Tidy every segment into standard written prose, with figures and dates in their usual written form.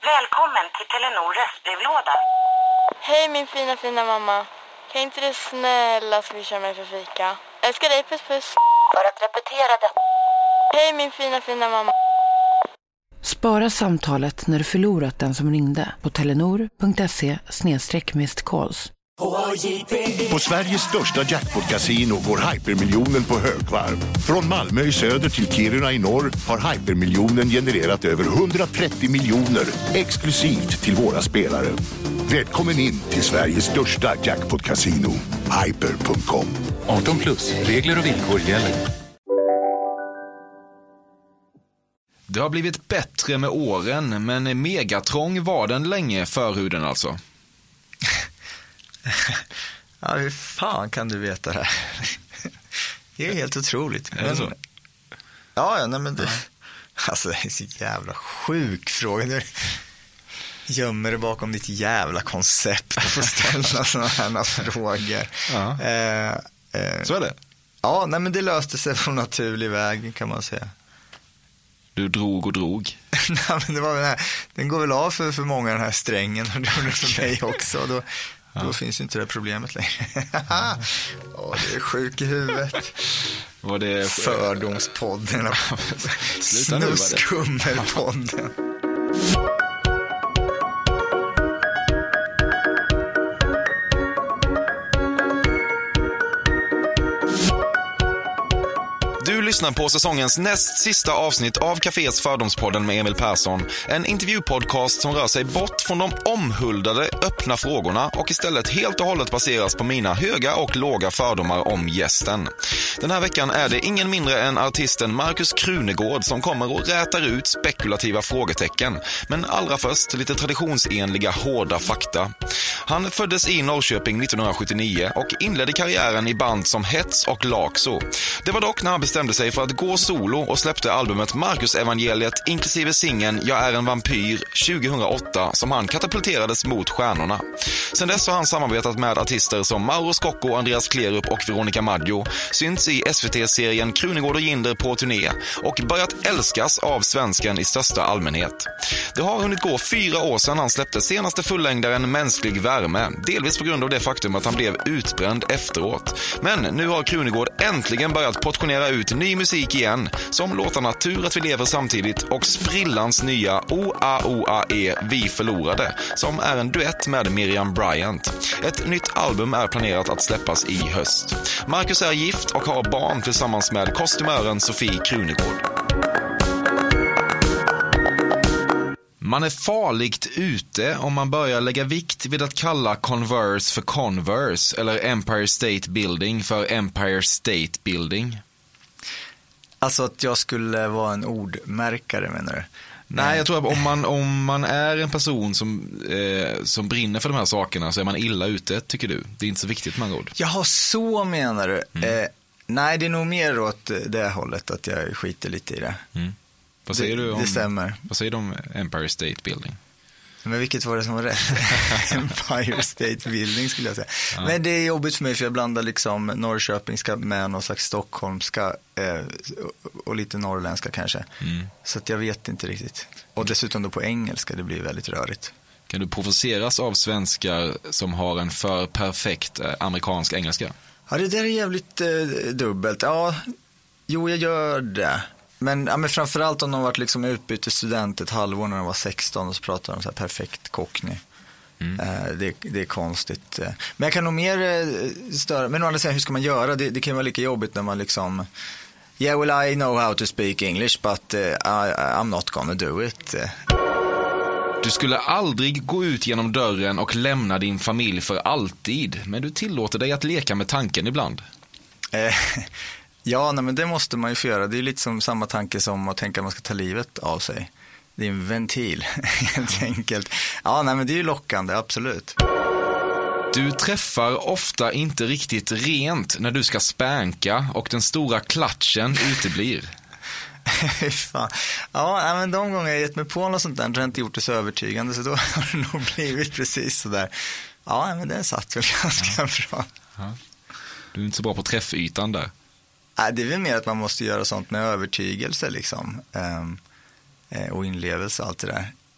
Välkommen till Telenor röstbrevlåda. Hej min fina mamma. Kan inte du snälla swisha mig för fika? Älskar dig, puss puss. För att repetera det. Hej min fina mamma. Spara samtalet när du förlorat den som ringde på telenor.se/missed-calls. På Sveriges största jackpot-casino går hypermiljonen på högvarv. Från Malmö i söder till Kiruna i norr har hypermiljonen genererat över 130 miljoner exklusivt till våra spelare. Välkommen in till Sveriges största jackpot-casino, hyper.com. 18+, regler och villkor gäller. Det har blivit bättre med åren, men megatrång var den länge, förhuden alltså. Ja, hur fan kan du veta det här? Det är helt otroligt. Är det så? Ja, nej men det... Alltså, det är så jävla sjuk fråga. Du gömmer det bakom ditt jävla koncept och får ställa sådana här frågor. Ja. Så är det? Ja, nej men det löste sig på naturlig väg, kan man säga. Du drog och drog. Nej, men det var den här... Den går väl av för många, den här strängen. Och det gjorde för mig också. Då finns ju inte det problemet längre. Det är sjuk i huvudet. Var det Fördomspodden. Snuskummerpodden. Du lyssnar på säsongens näst sista avsnitt av Cafés Fördomspodden med Emil Persson. En intervjupodcast som rör sig bort från de omhuldade öppna frågorna och istället helt och hållet baseras på mina höga och låga fördomar om gästen. Den här veckan är det ingen mindre än artisten Markus Krunegård som kommer och rätar ut spekulativa frågetecken. Men allra först lite traditionsenliga hårda fakta. Han föddes i Norrköping 1979 och inledde karriären i band som Hets och Laxo. Det var dock när han bestämde sig för att gå solo och släppte albumet Markus Evangeliet inklusive singeln Jag är en vampyr 2008 som han katapulterades mot stjärnorna. Sen dess har han samarbetat med artister som Mauro Scocco, Andreas Klerup och Veronica Maggio, synts i SVT-serien Krunegård och Jinder på turné och börjat älskas av svensken i största allmänhet. Det har hunnit gå 4 år sedan han släppte senaste fullängdaren Mänsklig värme, delvis på grund av det faktum att han blev utbränd efteråt. Men nu har Krunegård äntligen börjat portionera ut ny musik igen, som låtar Natur att vi lever samtidigt och sprillans nya OAOAE Vi förlorade, som är en duett med Miriam Bryant. Ett nytt album är planerat att släppas i höst. Markus är gift och har barn tillsammans med kostymören Sofie Krunegård. Man är farligt ute om man börjar lägga vikt vid att kalla Converse för Converse eller Empire State Building för Empire State Building. Alltså att jag skulle vara en ordmärkare, menar du? Nej, jag tror att om man är en person som brinner för de här sakerna så är man illa ute, tycker du. Det är inte så viktigt med ord. Jaha, så menar du. Nej, det är nog mer åt det hållet att jag skiter lite i det. Vad säger du om, det stämmer. Vad säger du om Empire State Building? Men vilket var det som var rätt? Empire State Building skulle jag säga. Ja. Men det är jobbigt för mig för jag blandar liksom norrköpingska med någon slags stockholmska och lite norrländska kanske. Så att jag vet inte riktigt. Och dessutom då på engelska, det blir väldigt rörigt. Kan du provoceras av svenskar som har en för perfekt amerikansk engelska? Ja, det där är jävligt dubbelt. Ja, jo jag gör det. Men framförallt om de varit liksom utbytesstudent ett halvår när de var 16 och så pratar de så här perfekt cockney. Det är konstigt. Men jag kan nog mer störa. Men å andra sidan, hur ska man göra? Det kan vara lika jobbigt när man liksom yeah, well I know how to speak English but I'm not gonna do it. Du skulle aldrig gå ut genom dörren och lämna din familj för alltid. Men du tillåter dig att leka med tanken ibland. Ja, nej, men det måste man ju få göra. Det är lite som samma tanke som att tänka att man ska ta livet av sig. Det är en ventil, helt enkelt. Ja, nej, men det är ju lockande, absolut. Du träffar ofta inte riktigt rent när du ska spänka och den stora klatschen uteblir. Fan. Ja, nej, men de gånger jag gett mig på något sånt där har jag inte gjort det så övertygande, så då har det nog blivit precis så där. Ja, nej, men det satt väl ganska bra. Ja. Du är inte så bra på träffytan där. Det är väl mer att man måste göra sånt med övertygelse liksom. Och inlevelse och allt det där.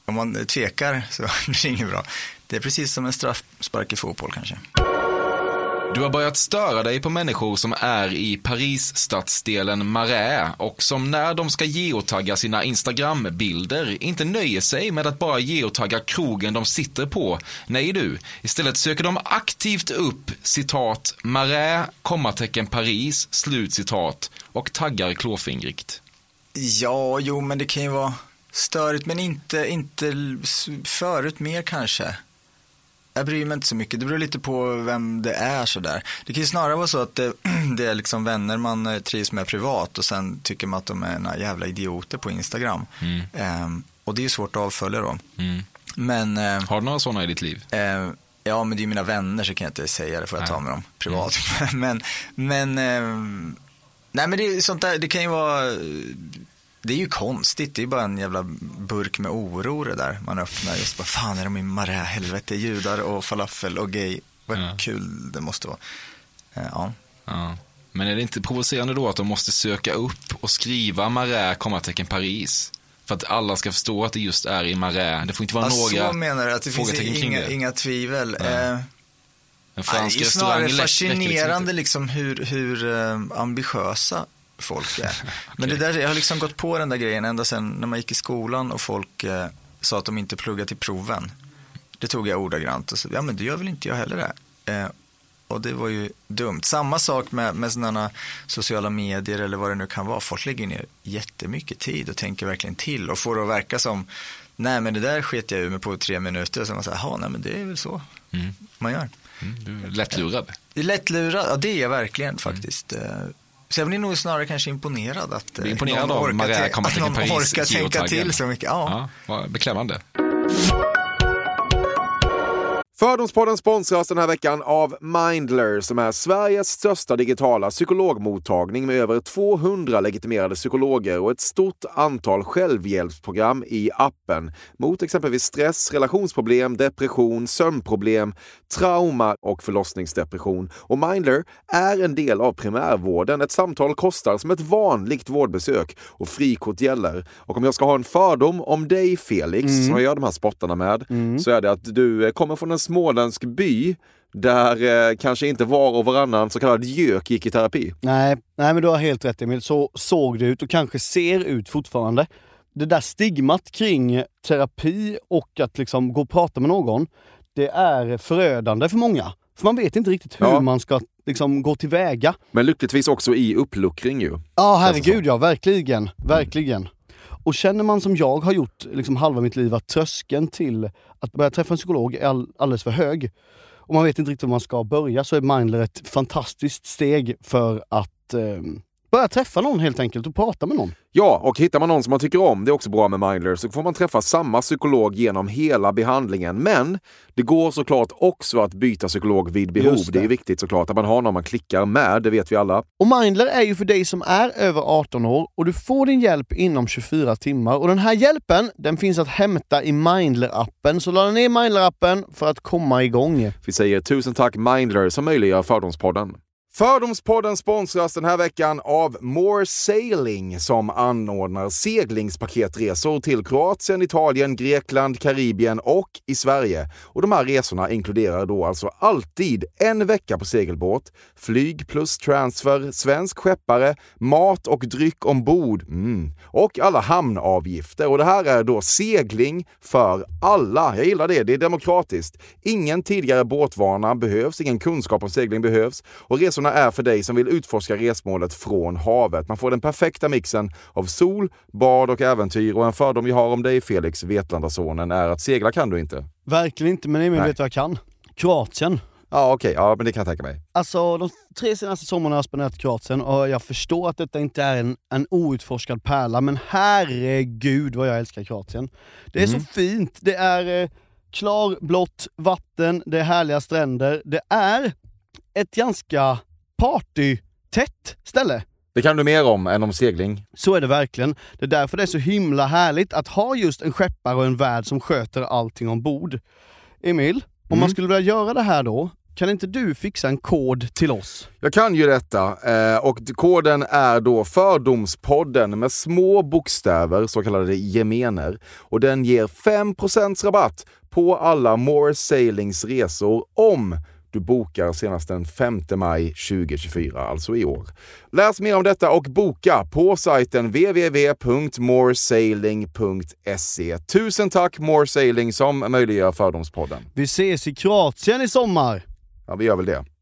Om man tvekar så är det inget bra. Det är precis som en straffspark i fotboll kanske. Du har börjat störa dig på människor som är i Paris-stadsdelen Marais och som när de ska geotagga sina Instagram-bilder inte nöjer sig med att bara geotagga krogen de sitter på. Nej du, istället söker de aktivt upp citat Marais, Paris, slutcitat och taggar klåfingrigt. Ja, jo, men det kan ju vara störigt, men inte förut mer kanske. Jag bryr mig inte så mycket. Det beror lite på vem det är sådär. Det kan ju snarare vara så att det är liksom vänner man trivs med privat och sen tycker man att de är några jävla idioter på Instagram. Och det är ju svårt att avfölja då. Men, har du några sådana i ditt liv? Ja, men det är mina vänner så kan jag inte säga det, får jag ta med dem privat. Men nej, men det är sånt där, det kan ju vara... Det är ju konstigt, det är ju bara en jävla burk med oro det där man öppnar. Just bara, fan är de i Marais, helvete, judar och falafel och gay. Vad kul det måste vara. Ja. Men är det inte provocerande då att de måste söka upp och skriva Marais, Paris? För att alla ska förstå att det just är i Marais. Det får inte vara några... Så menar du att det finns inga tvivel. En fransk det är restaurang snarare fascinerande liksom hur ambitiösa folk är. Men det där, jag har liksom gått på den där grejen ända sedan när man gick i skolan och folk sa att de inte pluggade till proven. Det tog jag ordagrant och så, ja men det gör väl inte jag heller det. Och det var ju dumt. Samma sak med sådana sociala medier eller vad det nu kan vara. Folk lägger ner jättemycket tid och tänker verkligen till och får det att verka som, nej men det där sket jag ur mig på 3 minuter och så man säger, nej men det är väl så man gör. Du är lättlurad. Det är lättlurad, ja det är jag verkligen faktiskt. Så jag blir nog snarare kanske imponerad att någon orkar tänka till så mycket. Ja, beklämmande. Fördomspodden sponsras den här veckan av Mindler som är Sveriges största digitala psykologmottagning med över 200 legitimerade psykologer och ett stort antal självhjälpsprogram i appen mot exempelvis stress, relationsproblem, depression, sömnproblem, trauma och förlossningsdepression. Och Mindler är en del av primärvården. Ett samtal kostar som ett vanligt vårdbesök och frikort gäller. Och om jag ska ha en fördom om dig, Felix, som jag gör de här spottarna med, så är det att du kommer från en småländsk by där kanske inte var och varannan så kallad gök gick i terapi. Nej, men du har helt rätt, Emil. Så såg det ut och kanske ser ut fortfarande. Det där stigmat kring terapi och att liksom gå och prata med någon, det är förödande för många. För man vet inte riktigt hur man ska liksom gå tillväga. Men lyckligtvis också i uppluckring ju. Ja, herregud, ja, verkligen. Verkligen. Och känner man som jag har gjort liksom halva mitt liv att tröskeln till att börja träffa en psykolog är alldeles för hög. Och man vet inte riktigt hur man ska börja, så är Mindler ett fantastiskt steg för att börja träffa någon helt enkelt och prata med någon. Ja, och hittar man någon som man tycker om, det är också bra med Mindler, så får man träffa samma psykolog genom hela behandlingen. Men det går såklart också att byta psykolog vid behov. Det är viktigt såklart att man har någon man klickar med, det vet vi alla. Och Mindler är ju för dig som är över 18 år och du får din hjälp inom 24 timmar. Och den här hjälpen, den finns att hämta i Mindler-appen. Så ladda ner Mindler-appen för att komma igång. Vi säger tusen tack Mindler som möjliggör Fördomspodden. Fördomspodden sponsras den här veckan av More Sailing som anordnar seglingspaketresor till Kroatien, Italien, Grekland, Karibien och i Sverige. Och de här resorna inkluderar då alltså alltid en vecka på segelbåt, flyg plus transfer, svensk skeppare, mat och dryck ombord och alla hamnavgifter. Och det här är då segling för alla. Jag gillar det, det är demokratiskt. Ingen tidigare båtvana behövs, ingen kunskap om segling behövs och resorna är för dig som vill utforska resmålet från havet. Man får den perfekta mixen av sol, bad och äventyr. Och en fördom jag har om dig, Felix, Vetlandasonen, är att segla kan du inte. Verkligen inte, men Emil vet vad jag kan. Kroatien. Ja, okej. Ja, men det kan jag tänka mig. Alltså, de 3 senaste sommarna har jag spenderat i Kroatien och jag förstår att detta inte är en outforskad pärla, men herregud vad jag älskar Kroatien. Det är så fint. Det är klarblått vatten, det är härliga stränder. Det är ett ganska partytätt ställe. Det kan du mer om än om segling. Så är det verkligen. Det är därför det är så himla härligt att ha just en skeppare och en värd som sköter allting ombord. Emil, om man skulle vilja göra det här då, kan inte du fixa en kod till oss? Jag kan ju detta och koden är då Fördomspodden med små bokstäver, så kallade gemener. Och den ger 5% rabatt på alla More Sailings resor om du bokar senast den 5 maj 2024, alltså i år. Läs mer om detta och boka på sajten www.moresailing.se. Tusen tack More Sailing som möjliggör Fördomspodden. Vi ses i Kroatien i sommar. Ja, vi gör väl det.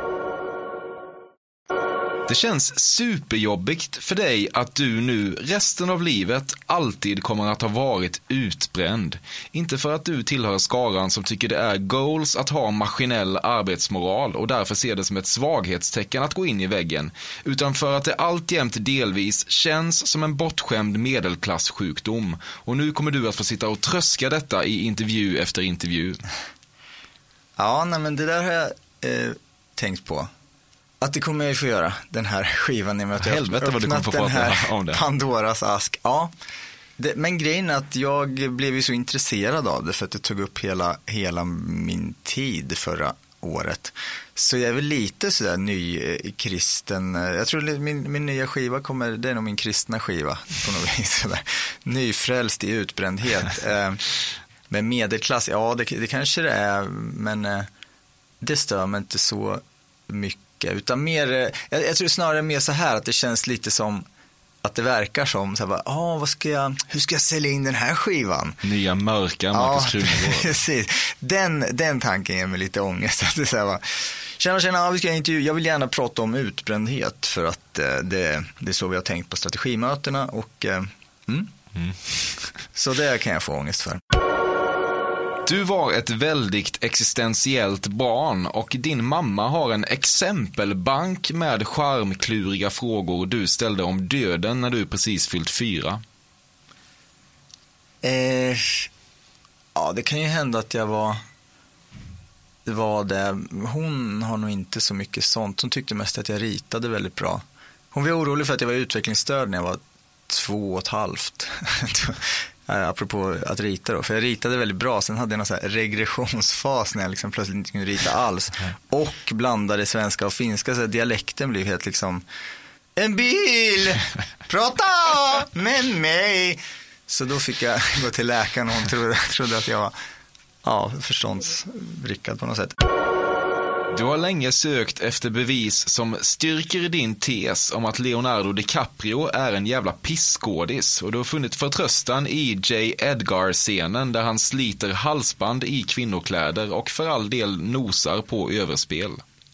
Det känns superjobbigt för dig att du nu resten av livet alltid kommer att ha varit utbränd. Inte för att du tillhör skaran som tycker det är goals att ha maskinell arbetsmoral och därför ser det som ett svaghetstecken att gå in i väggen, utan för att det alltjämt delvis känns som en bortskämd medelklasssjukdom. Och nu kommer du att få sitta och tröska detta i intervju efter intervju. Ja, nej, men det där har jag tänkt på. Att det kommer jag ju få göra, den här skivan, i och med att jag har öppnat den här om det. Pandoras ask. Ja, men grejen är att jag blev ju så intresserad av det för att det tog upp hela min tid förra året. Så jag är väl lite sådär nykristen. Jag tror min nya skiva det är nog min kristna skiva på något vis. Sådär. Nyfrälst i utbrändhet. Med medelklass, ja det kanske det är, men det stör mig inte så mycket. Utan mer, jag tror snarare mer så här att det känns lite som att det verkar som så här, hur ska jag sälja in den här skivan? Nya mörka Marcus Krunegård. Precis. Den tanken ger mig lite ångest. Att det så här, tjena, jag vill gärna prata om utbrändhet för att det är så vi har tänkt på strategimötena och så det kan jag få ångest för. Du var ett väldigt existentiellt barn och din mamma har en exempelbank med charmkluriga frågor du ställde om döden när du precis fyllt 4. Ja, det kan ju hända att jag var det. Hon har nog inte så mycket sånt. Hon tyckte mest att jag ritade väldigt bra. Hon var orolig för att jag var utvecklingsstörd när jag var 2,5. Apropå att rita då, för jag ritade väldigt bra. Sen hade jag någon så här regressionsfas när jag liksom plötsligt inte kunde rita alls. Och blandade svenska och finska, så dialekten blev helt liksom en bil, prata med mig. Så då fick jag gå till läkaren och hon trodde att jag var förståndsvrickad på något sätt. Du har länge sökt efter bevis som styrker din tes om att Leonardo DiCaprio är en jävla pissskådis, och du har funnit förtröstan i J. Edgar-scenen där han sliter halsband i kvinnokläder och för all del nosar på överspel.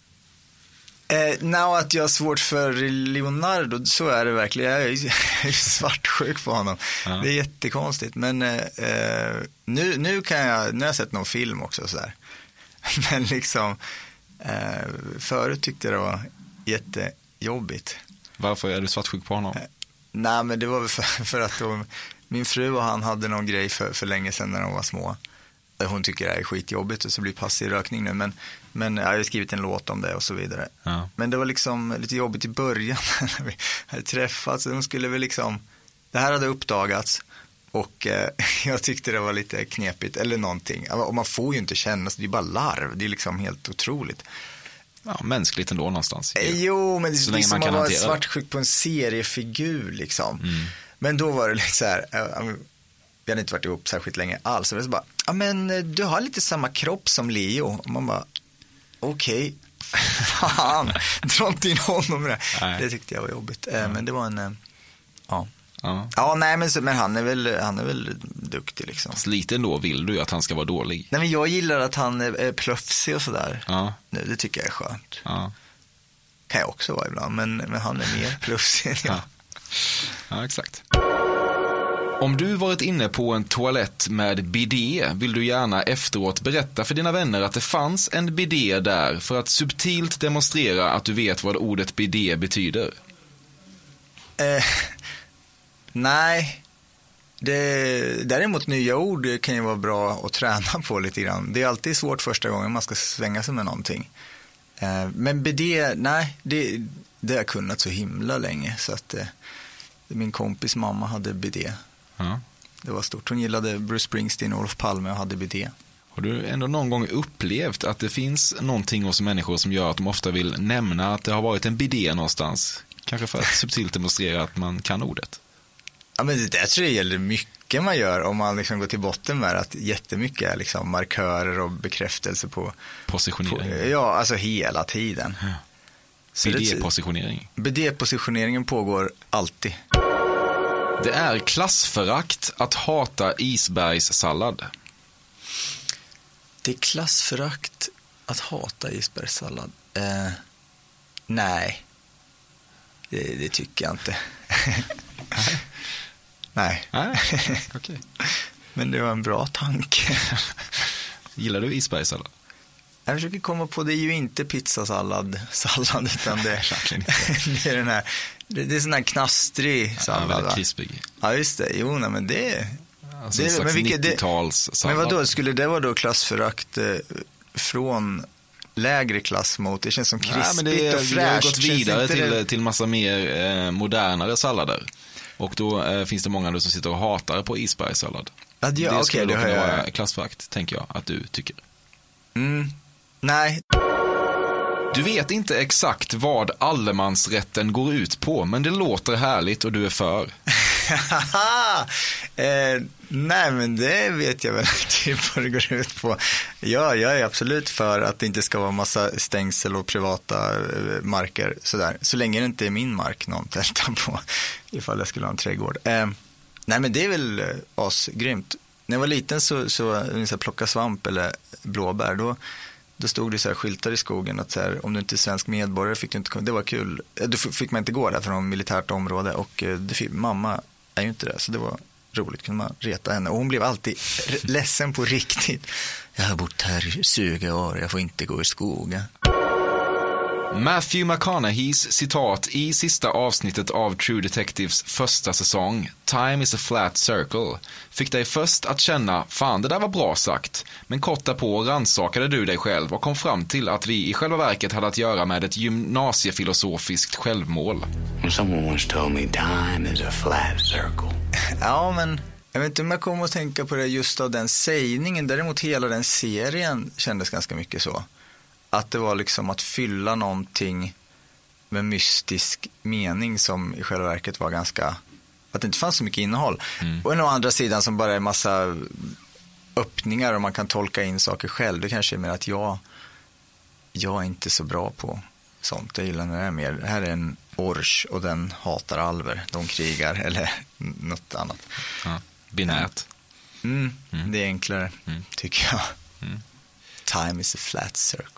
Att jag har svårt för Leonardo, så är det verkligen. Jag är svartsjuk på honom. Ja. Det är jättekonstigt, men nu har jag sett någon film också så där. Men liksom förut tyckte jag det var jättejobbigt. Varför är du svartsjuk på honom? Nej, men det var väl för att min fru och han hade någon grej för länge sedan när de var små. Hon tycker det är skitjobbigt och så blir passiv rökning nu. Men jag har skrivit en låt om det och så vidare. Ja. Men det var liksom lite jobbigt i början när vi hade träffats. De skulle väl liksom, det här hade uppdagats. Och jag tyckte det var lite knepigt eller någonting. Och man får ju inte känna, det är bara larv. Det är liksom helt otroligt. Ja, mänskligt ändå någonstans. Jo, men det är som att vara svartsjuk på en seriefigur liksom. Men då var det liksom så här, vi hade inte varit ihop särskilt länge alls. Så det var så bara, men du har lite samma kropp som Leo. Och man bara, okej, fan, dra inte in honom med det. Det tyckte jag var jobbigt. Men det var en, Ja, nej, men han är väl duktig liksom. Så lite ändå vill du att han ska vara dålig. Nej, men jag gillar att han är plötsig och sådär. Ja. Det tycker jag är skönt. Ja. Kan jag också vara ibland, men han är mer plötsig än jag. Ja, exakt. Om du varit inne på en toalett med bidé vill du gärna efteråt berätta för dina vänner att det fanns en bidé där för att subtilt demonstrera att du vet vad ordet bidé betyder. Nej, däremot nya ord kan ju vara bra att träna på lite grann. Det är alltid svårt första gången man ska svänga sig med någonting. Men bidé, nej, det har jag kunnat så himla länge. Så att min kompis mamma hade bidé. Ja. Det var stort. Hon gillade Bruce Springsteen och Olof Palme och hade bidé. Har du ändå någon gång upplevt att det finns någonting hos människor som gör att de ofta vill nämna att det har varit en bidé någonstans? Kanske för att subtilt demonstrera att man kan ordet. Ja, men det där tror jag gäller mycket man gör om man liksom går till botten med att jättemycket är liksom markörer och bekräftelse på positionering. Ja, alltså hela tiden. Ja. BD-positionering. BD-positioneringen pågår alltid. Det är klassförakt att hata isbergssallad. Det är klassförakt att hata isbergssallad. Nej. Det tycker jag inte. Nej. Okay. Men det var en bra tanke. Gillar du isbergssallad? Jag försöker komma på, det är ju inte pizzasallad utan det är den här, det är sån här knastrig sallad. Väldigt krispig. Ja, just det. Jo, nej, men det alltså en slags 90-talssallad. Men vadå, skulle det vara då klassförakt från lägre klass mot, det känns som krispigt och fräscht. Det har gått vidare till massa mer modernare sallader. Och då finns det många som sitter och hatar på isbergssallad. Ja, det skulle då kunna vara klassförakt, tänker jag att du tycker. Nej. Du vet inte exakt vad allemansrätten går ut på, men det låter härligt och du är för. Nej, men det vet jag väl typ vad det går ut på. Ja, jag är absolut för att det inte ska vara massa stängsel och privata marker sådär. Så länge det inte är min mark någon tältar på, ifall jag skulle ha en trädgård. Nej, men det är väl asgrymt. När jag var liten så plocka svamp eller blåbär, då stod det så här skyltar i skogen att så här, om du inte är svensk medborgare fick du inte komma. Det var kul. Då fick man inte gå där för någon militärt område och mamma är ju inte det, så det var roligt, kunde man reta henne. Och hon blev alltid ledsen på riktigt. Jag har bott här i 20 år, jag får inte gå i skogen. Matthew McConaugheys citat i sista avsnittet av True Detectives första säsong, Time is a flat circle, fick dig först att känna, fan det där var bra sagt, men kort därpå rannsakade du dig själv och kom fram till att vi i själva verket hade att göra med ett gymnasiefilosofiskt självmål. Someone once told me time is a flat circle. Ja, men jag vet inte om jag kommer att tänka på det just av den sägningen, däremot hela den serien kändes ganska mycket så. Att det var liksom att fylla någonting med mystisk mening som i själva verket var ganska, att det inte fanns så mycket innehåll. Och å andra sidan som bara är massa öppningar och man kan tolka in saker själv. Det kanske är mer att jag är inte så bra på sånt. Jag gillar när det är mer, här är en orch och den hatar alver. De krigar eller något annat. Ja, binärt. Det är enklare, tycker jag. Time is a flat circle.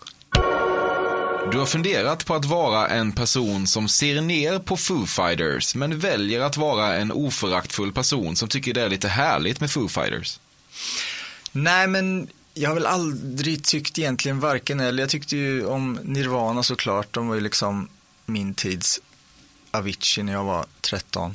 Du har funderat på att vara en person som ser ner på Foo Fighters, men väljer att vara en oföraktfull person som tycker det är lite härligt med Foo Fighters. Nej, men jag har väl aldrig tyckt egentligen varken eller. Jag tyckte ju om Nirvana såklart. De var ju liksom min tids Avicii när jag var 13.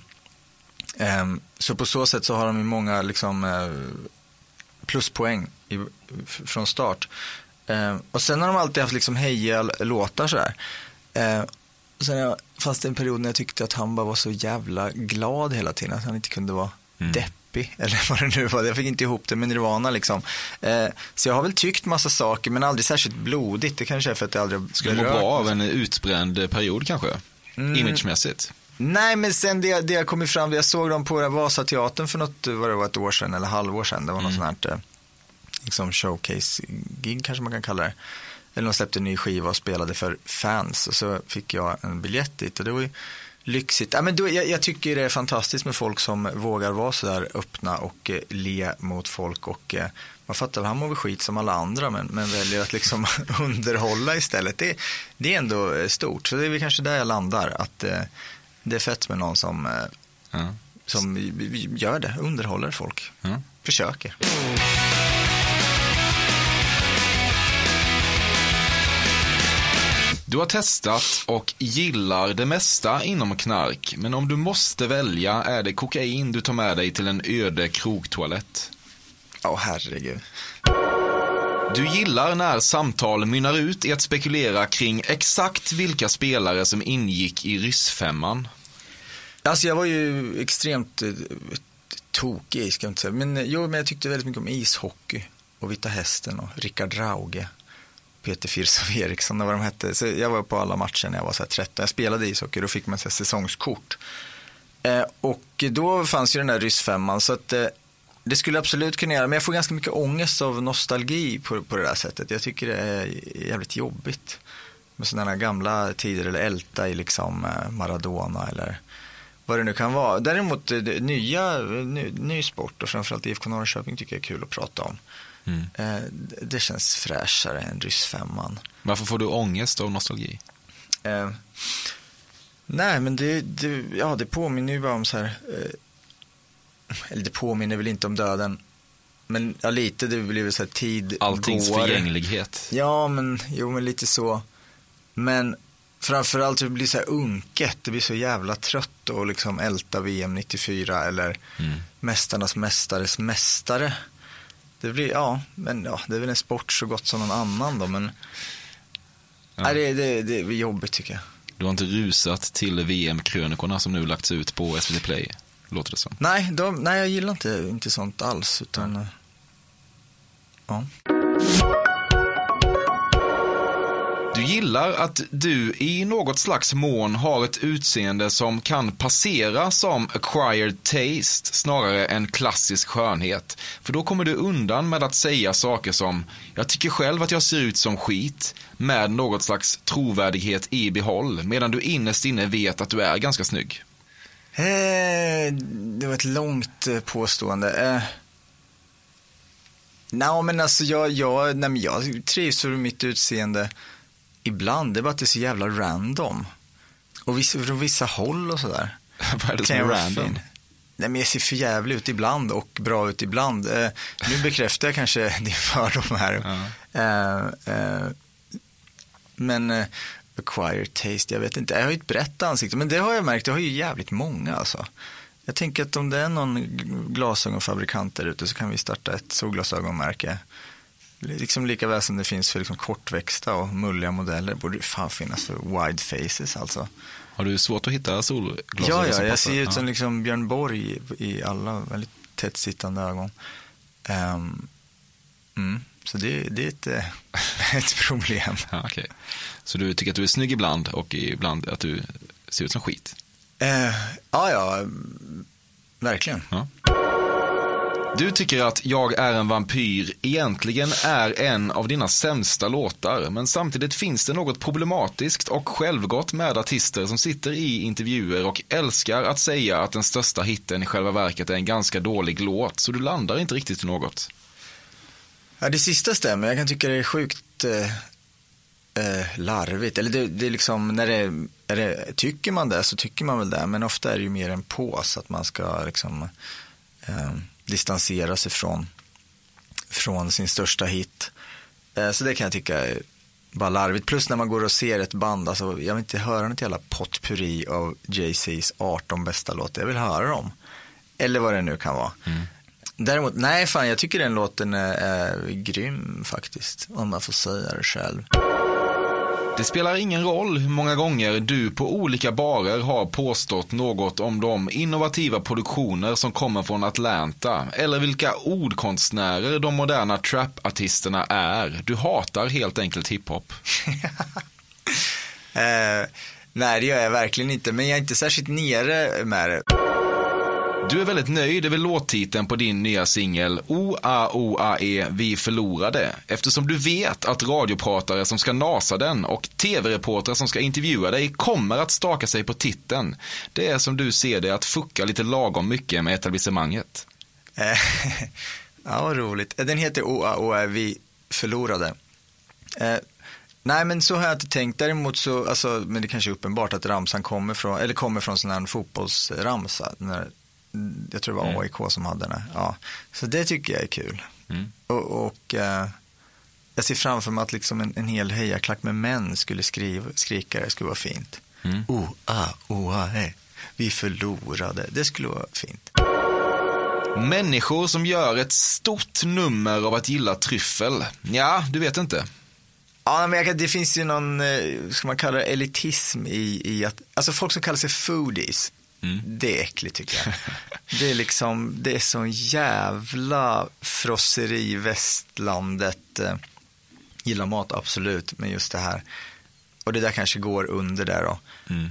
Så på så sätt så har de ju många liksom pluspoäng från start. Och sen har de alltid haft liksom hejiga låtar så här. Och sen fanns det en period när jag tyckte att han bara var så jävla glad hela tiden, att han inte kunde vara deppig eller vad det nu var. Jag fick inte ihop det med Nirvana liksom. Så jag har väl tyckt massa saker, men aldrig särskilt blodigt. Det kanske är för att jag aldrig skulle må bra av en utbränd period kanske, imagemässigt. Nej, men sen det jag kom fram, jag såg dem på Vasateatern för något, vad det var, ett år sedan eller halvår sedan. Det var något sånt här liksom showcase-gig kanske man kan kalla det. Eller de släppte en ny skiva och spelade för fans. Och så fick jag en biljett dit och det var ju lyxigt. Ja, men jag tycker det är fantastiskt med folk som vågar vara så där öppna och le mot folk. Och man fattar väl, han mår väl skit som alla andra, men väljer att liksom underhålla istället. Det är ändå stort. Så det är väl kanske där jag landar. Att det är fett med någon som gör det, underhåller folk. Försöker. Du har testat och gillar det mesta inom knark, men om du måste välja är det kokain du tar med dig till en öde krogtoalett. Herregud. Du gillar när samtal mynnar ut i att spekulera kring exakt vilka spelare som ingick i ryssfemman. Alltså jag var ju extremt tokig, ska jag inte säga. Men jag tyckte väldigt mycket om ishockey. och Vita Hästen och Rickard Rauge, Peter Firsov Eriksson och vad de hette. Så jag var på alla matcher när jag var så här 13. Jag spelade ishockey, då fick man så här säsongskort. Och då fanns ju den där ryssfemman, så att det skulle absolut kunna göra. Men jag får ganska mycket ångest av nostalgi på det där sättet. Jag tycker det är jävligt jobbigt med sådana här gamla tider, eller älta i liksom Maradona eller vad det nu kan vara. Däremot ny sport, och framförallt IFK Norrköping tycker jag är kul att prata om. Det känns fräschare än ryssfemman. Varför får du ångest av nostalgi? Nej, men det påminner ju bara om så här, eller det påminner väl inte om döden, men ja, lite, det blir väl så här tid. Alltings går. Förgänglighet. Ja, men lite så. Men framförallt det blir så här unket, det blir så jävla trött och liksom älta VM 94 eller mästarnas mästares mästare. Det blir, men det är väl en sport så gott som någon annan då, men nej, det är jobbigt tycker jag. Du har inte rusat till VM-krönikorna som nu lagts ut på SVT Play, låter det som. Nej, jag gillar inte sånt alls, utan ja. Du gillar att du i något slags mån har ett utseende som kan passera som acquired taste snarare än klassisk skönhet. För då kommer du undan med att säga saker som jag tycker själv att jag ser ut som skit, med något slags trovärdighet i behåll, medan du innerst inne vet att du är ganska snygg. Det var ett långt påstående. Men alltså jag trivs för mitt utseende ibland. Det är bara att det är så jävla random. Och vissa håll och sådär. Vad är det som är random? Nej, men jag ser för jävligt ut ibland och bra ut ibland. Nu bekräftar jag kanske din fördom här. Men acquired taste, jag vet inte. Jag har ju ett brett ansikte, men det har jag märkt. Jag har ju jävligt många alltså. Jag tänker att om det är någon glasögonfabrikant där ute så kan vi starta ett solglasögonmärke. Liksom lika väl som det finns för liksom kortväxta och mulliga modeller, borde det fan finnas för wide faces alltså. Har du svårt att hitta solglasögon? Ja, jag ser ut som liksom Björn Borg i alla väldigt tätt sittande ögon. Så det är ett problem. Ja, okay. Så du tycker att du är snygg ibland och ibland att du ser ut som skit? Ja, verkligen. Ja. Du tycker att Jag är en vampyr egentligen är en av dina sämsta låtar, men samtidigt finns det något problematiskt och självgott med artister som sitter i intervjuer och älskar att säga att den största hitten i själva verket är en ganska dålig låt, så du landar inte riktigt i något. Ja, det sista stämmer. Jag kan tycka det är sjukt larvigt. Eller det är liksom, tycker man det så tycker man väl det, men ofta är det ju mer en pås att man ska liksom distansera sig från sin största hit. Så det kan jag tycka är bara larvigt. Plus när man går och ser ett band, alltså jag vill inte höra något jävla potpurri av Jay-Z's 18 bästa låtar. Jag vill höra dem. Eller vad det nu kan vara. Däremot, jag tycker den låten är grym faktiskt, om man får säga det själv. Det spelar ingen roll hur många gånger du på olika barer har påstått något om de innovativa produktioner som kommer från Atlanta, eller vilka ordkonstnärer de moderna trap-artisterna är. Du hatar helt enkelt hiphop. Nej, det gör jag verkligen inte, men jag är inte särskilt nere med det. Du är väldigt nöjd över låttiteln på din nya singel OAOAE, vi förlorade, eftersom du vet att radiopratare som ska nasa den och tv-reportrar som ska intervjua dig kommer att staka sig på titeln. Det är som du ser det att fucka lite lagom mycket med etablissemanget. Ja, vad roligt. Den heter OAOAE, vi förlorade. Nej, men så har jag inte tänkt. Däremot så, alltså, men det kanske är uppenbart att ramsan kommer från sån här fotbollsramsa, jag tror det var AIK som hade den. Ja. Så det tycker jag är kul. Och jag ser framför mig att liksom en hel hejaklack med män skulle skrika, det skulle vara fint. Vi förlorade. Det skulle vara fint. Människor som gör ett stort nummer av att gilla tryffel. Ja, du vet inte. Ja, men det finns ju någon, ska man kalla det elitism i att, alltså folk som kallar sig foodies. Det är äckligt tycker jag. Det är liksom, det är sån jävla frosseri västlandet. Gillar mat, absolut, men just det här. Och det där kanske går under där då.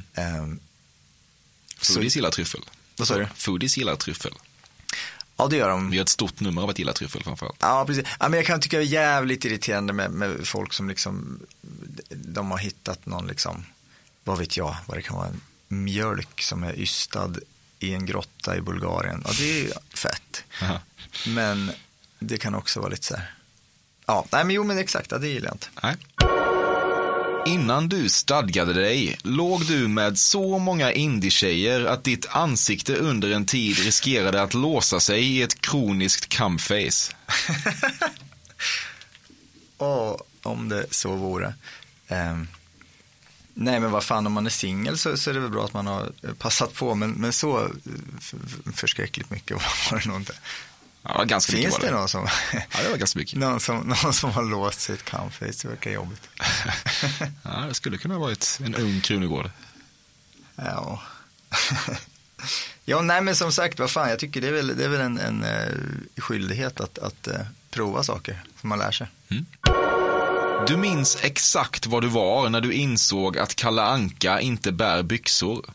Foodies gillar tryffel. Vad sa du? Foodies gillar tryffel. Ja, det gör de. Vi har ett stort nummer av att gilla tryffel framförallt. Ja, precis. Ja, men jag kan tycka det är jävligt irriterande med folk som liksom, de har hittat någon liksom, vad vet jag, vad det kan vara, mjölk som är ystad i en grotta i Bulgarien. Ja, det är ju fett. Aha. Men det kan också vara lite så här. Ja, nej men jo, men exakt, ja, det gillar jag inte. Nej. Innan du stadgade dig låg du med så många indie-tjejer att ditt ansikte under en tid riskerade att låsa sig i ett kroniskt camface. Om det så vore. Nej, men vad fan, om man är singel så är det väl bra att man har passat på, men så förskräckligt mycket var det nog inte. Ja, ganska finns mycket var det någon som ja, det var ganska mycket. någon som har låst sitt camface, det verkar jobbigt. Ja, det skulle kunna ha varit en ung Krunegård. Ja. Ja, nej, men som sagt, vad fan, jag tycker det är väl en skyldighet att prova saker som man lär sig. Du minns exakt vad du var när du insåg att Kalle Anka inte bär byxor.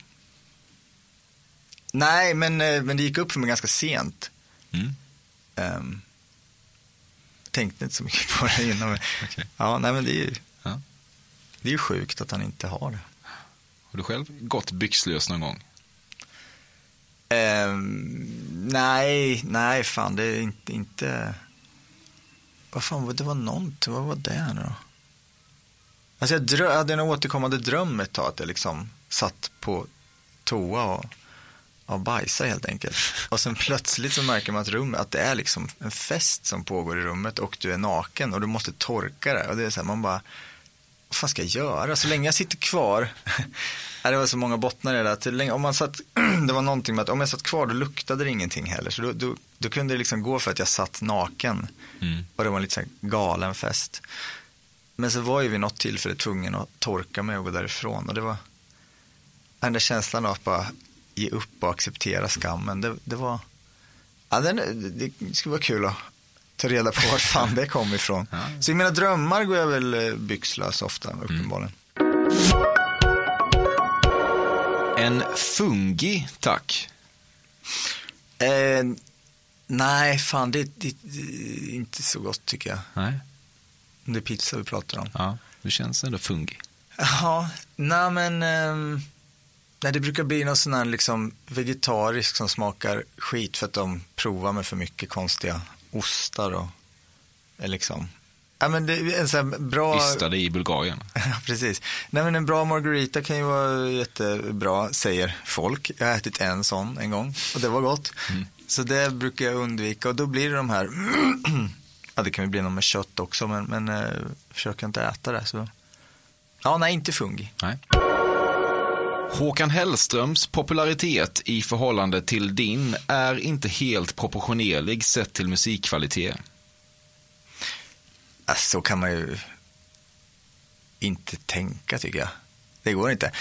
Nej, men det gick upp för mig ganska sent. Tänkte inte så mycket på det innan. Okay. Ja, nej, men det är ju sjukt att han inte har det. Har du själv gått byxlös någon gång? Nej, fan, det är inte... Vad fan, det var någonting, vad var det nu då? Alltså jag hade en återkommande dröm ett tag att jag liksom satt på toa och bajsa helt enkelt. Och sen plötsligt så märker man att det är liksom en fest som pågår i rummet och du är naken och du måste torka det. Och det är så här, man bara, vad fan ska jag göra? Så länge jag sitter kvar, det var så många bottnar i det där. Om man satt, det var någonting med att om jag satt kvar då luktade det ingenting heller. Så då kunde det liksom gå för att jag satt naken. Och det var lite så här galen fest. Men så var ju vid något tillfälle tvungen att torka mig och gå därifrån. Och det var den där känslan av att bara ge upp och acceptera skammen. Det var... Ja, det skulle vara kul att ta reda på var fan det kom ifrån. Så i mina drömmar går jag väl byxlös ofta, uppenbarligen. En fungi, tack. Nej, fan, det är inte så gott tycker jag. Nej. Det är pizza vi pratar om. Ja, det känns ändå fungi. Ja, nej men... Nej, det brukar bli något sån här liksom vegetarisk som smakar skit för att de provar med för mycket konstiga ostar och liksom. Ja, men det är en sån här bra... Ystade i Bulgarien. Ja, precis. Nej, men en bra margarita kan ju vara jättebra, säger folk. Jag har ätit en sån en gång och det var gott. Så det brukar jag undvika och då blir det de här... Ja, det kan ju bli något med kött också, men försöker inte äta det så... Ja, nej, inte fungi. Nej. Håkan Hellströms popularitet i förhållande till din är inte helt proportionerlig sett till musikkvalitet. Alltså, så kan man ju inte tänka, tycker jag. Det går inte.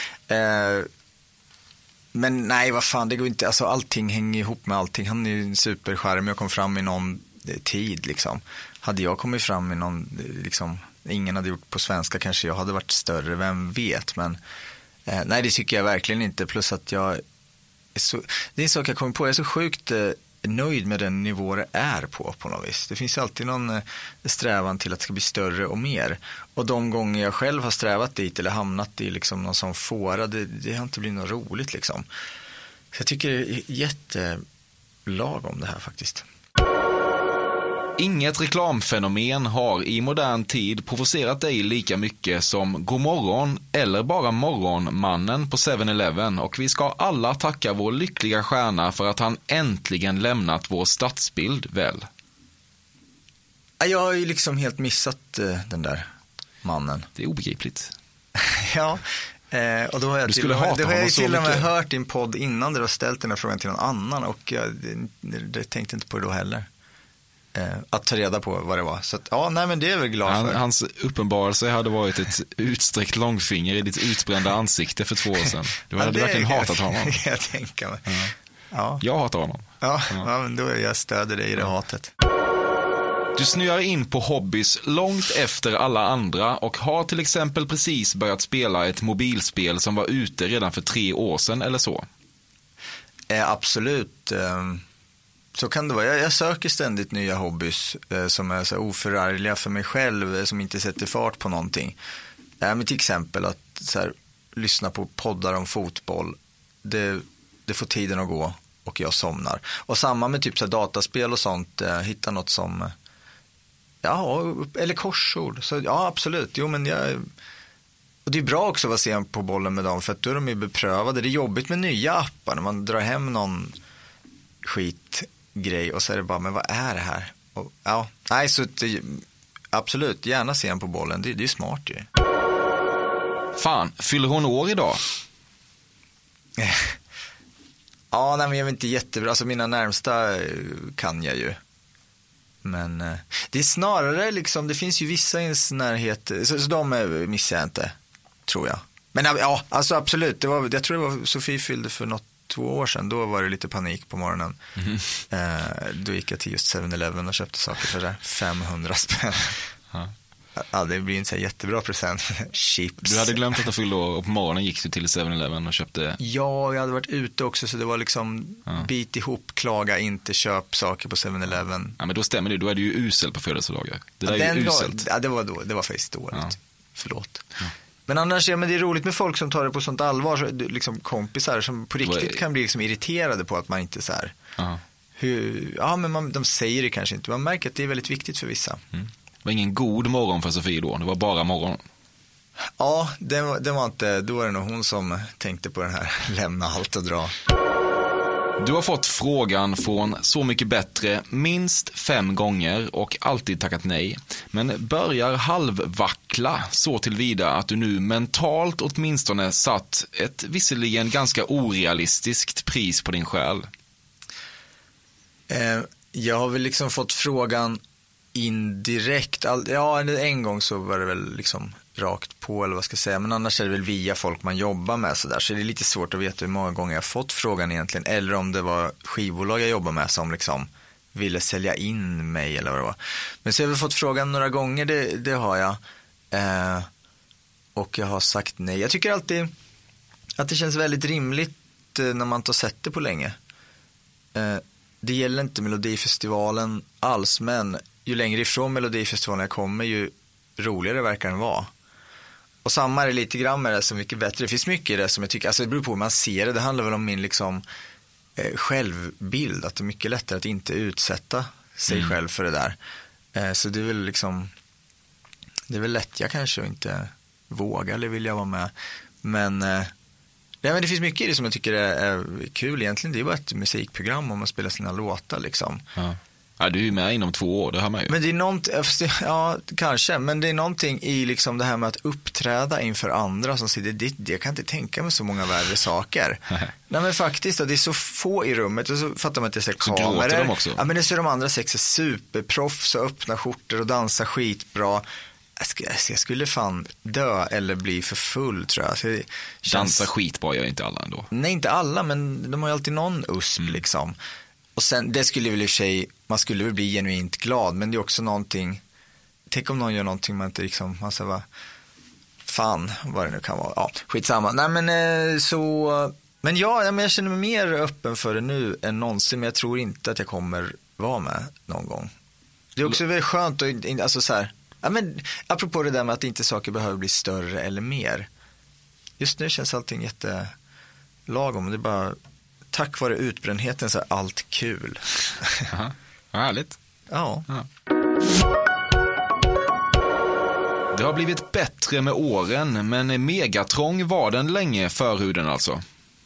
Men nej, vad fan, det går inte. Alltså, allting hänger ihop med allting. Han är ju en superskärm. Jag kom fram i någon tid, liksom. Hade jag kommit fram i någon, liksom, ingen hade gjort på svenska, kanske jag hade varit större, vem vet, men nej, det tycker jag verkligen inte. Plus att jag är så, det är en sak jag kommer på, jag är så sjukt nöjd med den nivå det är på något vis. Det finns alltid någon strävan till att det ska bli större och mer. Och de gånger jag själv har strävat dit eller hamnat i liksom någon sån fåra, det har inte blivit något roligt liksom. Så jag tycker det är jättelagom det här faktiskt. Inget reklamfenomen har i modern tid provocerat dig lika mycket som Godmorgon eller bara Morgonmannen på 7-Eleven, och vi ska alla tacka vår lyckliga stjärna för att han äntligen lämnat vår stadsbild, väl? Jag har ju liksom helt missat den där mannen. Det är obegripligt. Ja, och då har jag till och med hört din podd innan du har ställt den här frågan till någon annan, och jag tänkte inte på det då heller. att ta reda på vad det var. Så att, ja, nej, men det är jag väl glad för. Hans uppenbarelse hade varit ett utsträckt långfinger i ditt utbrända ansikte för 2 år sedan. Du hade verkligen hatat honom. Kan jag tänka mig. Ja. Jag hatar honom. Ja, men då jag stöder dig i det hatet. Du snöar in på hobbys långt efter alla andra och har till exempel precis börjat spela ett mobilspel som var ute redan för 3 år sedan eller så. Absolut. Så kan det vara. Jag söker ständigt nya hobbys som är så oförargliga för mig själv, som inte sätter fart på någonting. Men till exempel att så här, lyssna på poddar om fotboll. Det får tiden att gå och jag somnar. Och samma med typ så här, dataspel och sånt. Hitta något som... Ja, eller korsord. Så ja, absolut. Jo, men och det är bra också att vara sen på bollen med dem, för att då är de ju beprövade. Det är jobbigt med nya appar när man drar hem någon skitgrej och så är det bara, men vad är det här? Och, ja, nej, så absolut, gärna sen på bollen. Det är ju smart ju. Fan, fyller hon år idag? Ja, nej, men jag är inte jättebra. Alltså mina närmsta kan jag ju. Men det är snarare liksom, det finns ju vissa i ens närhet, så de missar jag inte, tror jag. Men ja, alltså absolut, jag tror det var Sofie fyllde för 2 år sedan, då var det lite panik på morgonen. Då gick jag till just 7-Eleven och köpte saker för det 500 spänn. Ja, det blir inte så jättebra present. Chips. Du hade glömt att du fyllde år och på morgonen gick du till 7-Eleven och köpte... Ja, jag hade varit ute också, så det var liksom bit ihop, klaga, inte köp saker på 7-Eleven. Ja, men då stämmer det. Då är du ju usel på födelsedagar. Det där är ju uselt. Ja, det var faktiskt dåligt. Förlåt. Men annars, men det är roligt med folk som tar det på sånt allvar, så, liksom kompisar som på riktigt kan bli liksom irriterade på att man inte så här... men de säger det kanske inte. Man märker att det är väldigt viktigt för vissa. Det var ingen god morgon för Sofie då, det var bara morgon. Ja, det var inte, då var det nog hon som tänkte på den här lämna allt och dra. Du har fått frågan från Så mycket bättre minst 5 gånger och alltid tackat nej. Men börjar halvvackla så tillvida att du nu mentalt åtminstone satt ett visserligen ganska orealistiskt pris på din själ. Jag har väl liksom fått frågan indirekt. En gång så var det väl liksom rakt på, eller vad ska jag säga, men annars är det väl via folk man jobbar med så där, så det är lite svårt att veta hur många gånger jag fått frågan egentligen, eller om det var skivbolag jag jobbar med som liksom ville sälja in mig eller vad det var. Men så har jag väl fått frågan några gånger, det har jag, och jag har sagt nej. Jag tycker alltid att det känns väldigt rimligt när man inte har sett det på länge. Det gäller inte Melodifestivalen alls, men ju längre ifrån Melodifestivalen jag kommer, ju roligare verkar den vara. Och samma är det lite grann med det, så mycket bättre. Det finns mycket i det som jag tycker, alltså det beror på hur man ser det. Det handlar väl om min liksom självbild, att det är mycket lättare att inte utsätta sig själv för det där. Så det är väl liksom, det är väl lätt jag kanske inte våga eller vill jag vara med. Men men det finns mycket i det som jag tycker är kul egentligen. Det är bara ett musikprogram om man spelar sina låtar liksom. Ja, du är med inom 2 år, det har man ju. Men det är någonting, ja kanske, men det är någonting i liksom det här med att uppträda inför andra som säger, jag kan inte tänka mig så många värre saker. Nej, men faktiskt, det är så få i rummet, och så fattar man att det är så kameror. Gråter de också? Ja, men det är så de andra 6 är superproffs och öppna skjortor och dansar skitbra. Jag skulle fan dö eller bli för full, tror jag. Så dansa skitbra gör inte alla ändå. Nej, inte alla, men de har ju alltid någon usp liksom. Och sen, det skulle väl i och för sig, man skulle väl bli genuint glad, men det är också någonting, tänk om någon gör någonting man inte liksom, man säger, fan, vad det nu kan vara. Ja, skitsamma. Nej, men så, men ja, men jag känner mig mer öppen för det nu än någonsin, men jag tror inte att jag kommer vara med någon gång. Det är också väldigt skönt och alltså så här, ja, men apropå det där med att inte saker behöver bli större eller mer. Just nu känns allting jättelagom. Det är bara, tack vare utbrändheten så är allt kul. Aha. Ja, härligt. Ja. Det har blivit bättre med åren, men megatrång var den länge förhuden alltså.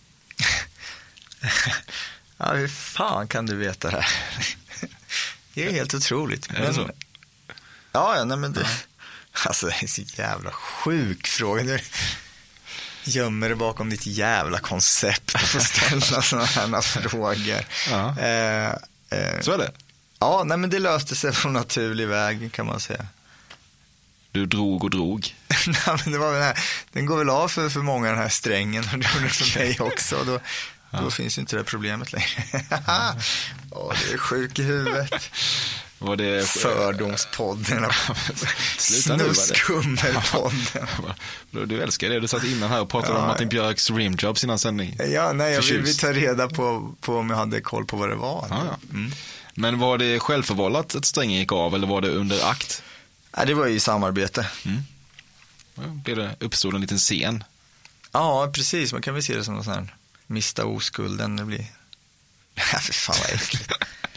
Ja, hur fan kan du veta det här? Det är helt otroligt. Är det så? Ja, nej men det, alltså det är så jävla sjuk fråga. Du gömmer det bakom ditt jävla koncept och får ställa sådana här frågor. Så är det. Ja, nej men det löste sig på naturlig väg kan man säga. Du drog och drog. Nej, men det var väl den går väl av för många den här strängen och det gjorde det för mig också. Då finns ju inte det problemet längre. Det är sjuk i huvudet. Var det Fördomspodden. Snuskummelpodden. Du älskar det. Du satt innan här och pratade om Martin Björks rimjobs innan sändning. Ja, nej, jag vill ta reda på om jag hade koll på vad det var. Ja. Men var det självförvållat att strängen gick av eller var det under akt? Nej, det var ju i samarbete. Uppstod en liten scen? Ja, precis. Man kan väl se det som någon sån här mista oskulden. Det blir... för fan vad äckligt.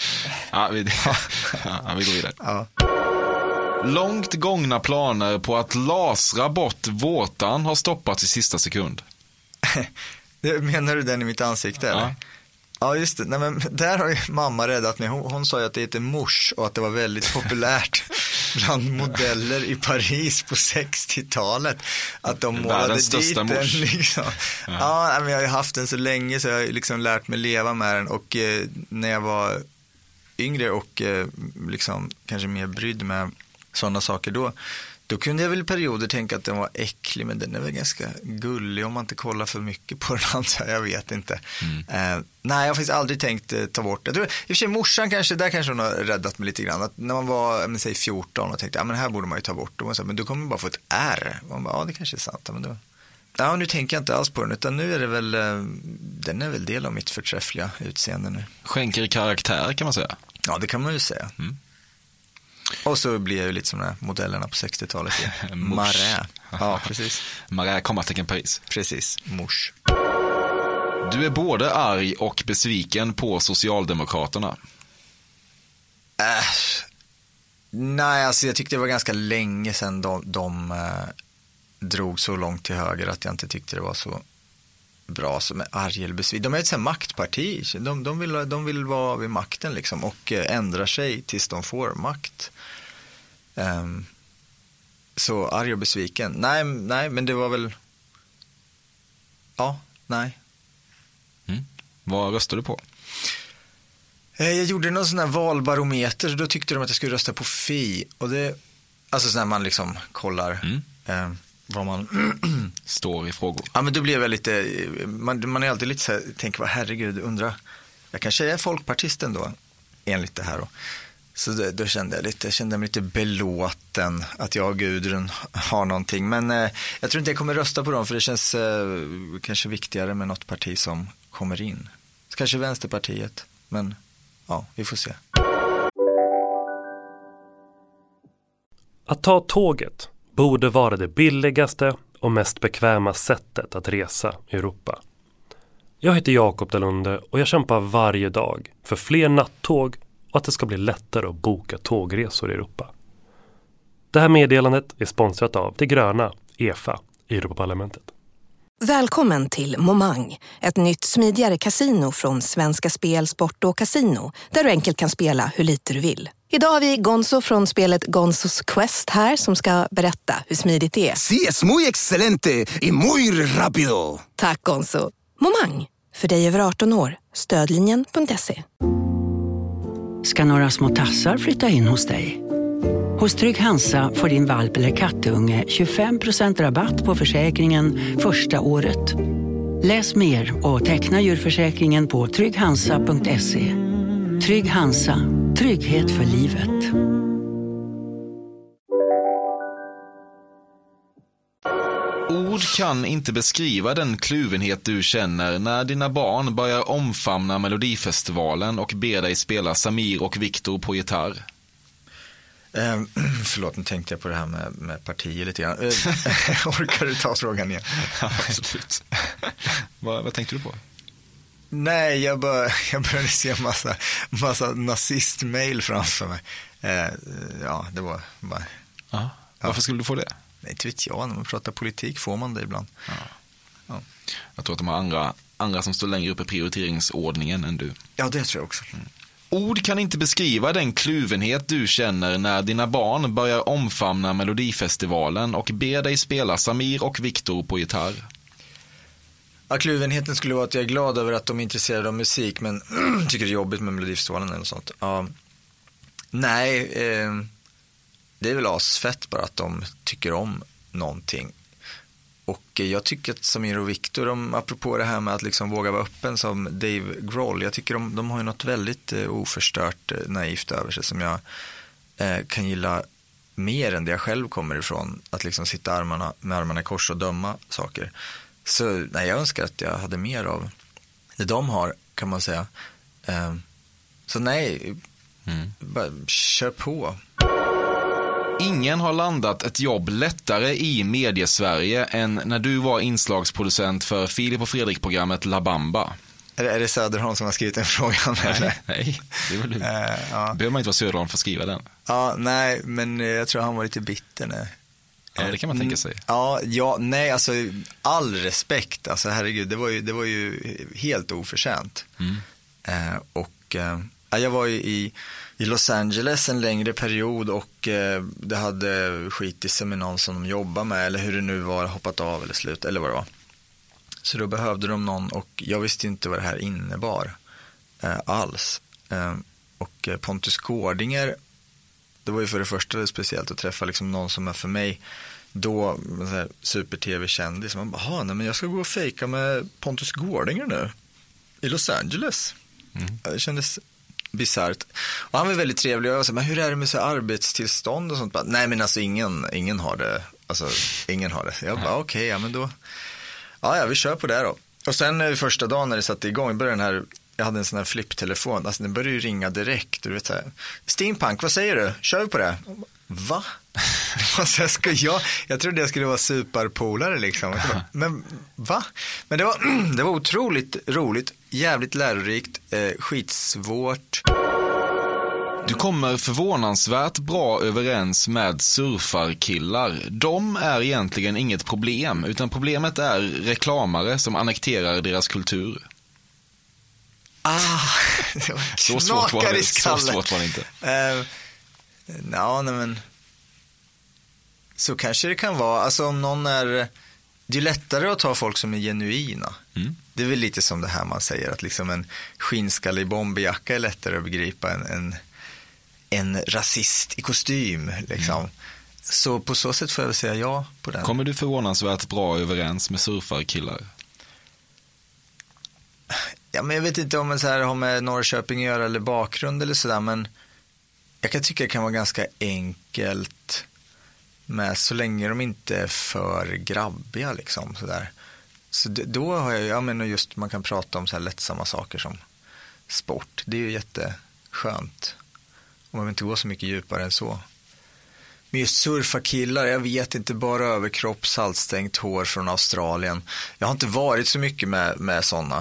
Vi går vidare. Ja. Långt gångna planer på att lasra bort vårtan har stoppats i sista sekund. Menar du den i mitt ansikte eller? Ja, just det. Nej, men där har ju mamma räddat mig. Hon sa ju att det heter mousse och att det var väldigt populärt bland modeller i Paris på 60-talet. Att de målade dit den liksom. Ja, men jag har ju haft den så länge så jag har liksom lärt mig leva med den. Och när jag var yngre och liksom kanske mer brydd med sådana saker då kunde jag väl i perioder tänka att den var äcklig, men den är väl ganska gullig om man inte kollar för mycket på den andra, jag vet inte. Nej, jag har faktiskt aldrig tänkt ta bort det. Jag tror, i och för sig morsan kanske hon har räddat mig lite grann. Att när man var, säg 14 och tänkte, men här borde man ju ta bort det. Men då kommer man bara få ett R. Man bara, det kanske är sant. Men då... Ja, nu tänker jag inte alls på den, utan nu är det väl, den är väl del av mitt förträffliga utseende nu. Skänker karaktär kan man säga. Ja, det kan man ju säga. Och så blir jag ju lite som de här modellerna på 60-talet. Marais. Ja, precis. Marais, kommatecken Paris. Precis, mousse. Du är både arg och besviken på Socialdemokraterna. Nej, alltså jag tyckte det var ganska länge sedan de drog så långt till höger att jag inte tyckte det var så bra som är arg eller besviken. De är ett sånt maktparti. De vill vara vid makten liksom och ändra sig tills de får makt. Så arg och besviken. Nej, men det var väl... Ja, nej. Vad röstade du på? Jag gjorde någon sån här valbarometer, så då tyckte de att jag skulle rösta på Fi. Och det, alltså så när man liksom kollar vad man står i frågor. Ja, men då blev jag lite, man är alltid lite så här, tänker bara herregud, undrar, jag kanske är folkpartisten då, enligt det här då. Så då kände jag mig lite belåten att jag och Gudrun har någonting. Men jag tror inte jag kommer rösta på dem, för det känns kanske viktigare med något parti som kommer in. Så kanske Vänsterpartiet, men ja, vi får se. Att ta tåget borde vara det billigaste och mest bekväma sättet att resa i Europa. Jag heter Jakob Dalunde och jag kämpar varje dag för fler nattåg och att det ska bli lättare att boka tågresor i Europa. Det här meddelandet är sponsrat av Det gröna, EFA, i Europaparlamentet. Välkommen till Momang, ett nytt smidigare kasino från Svenska Spel, Sport och Casino, där du enkelt kan spela hur lite du vill. Idag har vi Gonzo från spelet Gonzos Quest här som ska berätta hur smidigt det är. Sí, es muy excelente y muy rápido. Tack Gonzo. Momang, för dig över 18 år. Stödlinjen.se. Ska några små tassar flytta in hos dig? Hos Trygg Hansa får din valp eller kattunge 25% rabatt på försäkringen första året. Läs mer och teckna djurförsäkringen på trygghansa.se. Trygg Hansa, trygghet för livet. Ord kan inte beskriva den kluvenhet du känner när dina barn börjar omfamna Melodifestivalen och ber dig spela Samir och Viktor på gitarr. Förlåt, nu tänkte jag på det här med partier lite grann. Orkar du ta frågan igen? Ja, absolut. Vad tänkte du på? Nej, jag började se massa nazist-mail framför mig. Ja, det var bara... Ja. Varför skulle du få det? Nej, inte vet jag. När man pratar politik får man det ibland. Ja. Jag tror att de har andra som står längre upp i prioriteringsordningen än du. Ja, det tror jag också. Ord kan inte beskriva den kluvenhet du känner när dina barn börjar omfamna Melodifestivalen och ber dig spela Samir och Viktor på gitarr. Ja, kluvenheten skulle vara att jag är glad över att de är intresserade av musik, men tycker det är jobbigt med Melodifestivalen eller sånt. Ja, Nej, det är väl asfett bara att de tycker om någonting. Och jag tycker att Samir och Viktor, apropå det här med att liksom våga vara öppen som Dave Grohl, jag tycker de har ju något väldigt oförstört naivt över sig som jag kan gilla mer än det jag själv kommer ifrån, att liksom sitta med armarna i kors och döma saker. Så nej, jag önskar att jag hade mer av det de har, kan man säga. Så nej, bara kör på. Ingen har landat ett jobb lättare i Mediesverige än när du var inslagsproducent för Filip och Fredrik-programmet La Bamba. Är det Söderholm som har skrivit den frågan? Nej, det är väl du. Behöver man inte vara Söderholm för att skriva den? Ja, nej, men jag tror han var lite bitter nu. Ja, det kan man tänka sig. Ja, nej, alltså all respekt, alltså herregud, det var ju helt oförtjänt. Jag var ju i Los Angeles en längre period och det hade skit i sig med någon som de jobbade med, eller hur det nu var, hoppat av eller slut, eller vad det var. Så då behövde de någon och jag visste inte vad det här innebar alls. Och Pontus Gårdinger, det var ju för det första speciellt att träffa liksom någon som är för mig då super-tv-kändis. Man bara, nej, men jag ska gå och fejka med Pontus Gårdinger nu i Los Angeles. Det kändes bizarrt. Och han var väldigt trevlig. Jag var så, men hur är det med så arbetstillstånd och sånt? Bara, nej, men alltså ingen har det. Alltså, ingen har det. Jag bara, okej, ja, men då... Ja, vi kör på det då. Och sen första dagen när det satte igång, jag hade en sån här flipptelefon. Alltså den började ju ringa direkt. Du vet så här, Steampunk, vad säger du? Kör vi på det? Va? Alltså, jag trodde jag skulle vara superpolare liksom. Men va? Men det var otroligt roligt, jävligt lärorikt, skitsvårt. Du kommer förvånansvärt bra överens med surfarkillar. De är egentligen inget problem, utan problemet är reklamare som annekterar deras kultur. Så svårt var det inte. Men så kanske det kan vara. Alltså om någon det är lättare att ta folk som är genuina. Det är väl lite som det här man säger, att liksom en skinnskallig bomberjacka är lättare att begripa än en rasist i kostym liksom. Så på så sätt får jag väl säga ja på den. Kommer du förvånansvärt bra överens med surfarkillar? Ja, men jag vet inte om man så här har med Norrköping att göra eller bakgrund eller sådär, men jag kan tycka det kan vara ganska enkelt med, så länge de inte är för grabbiga liksom sådär. Så då har jag menar just man kan prata om så här lättsamma saker som sport. Det är ju jätteskönt. Och man vill inte gå så mycket djupare än så. Men just surfarkillar, jag vet inte, bara överkropp, saltstängt hår från Australien. Jag har inte varit så mycket med sådana.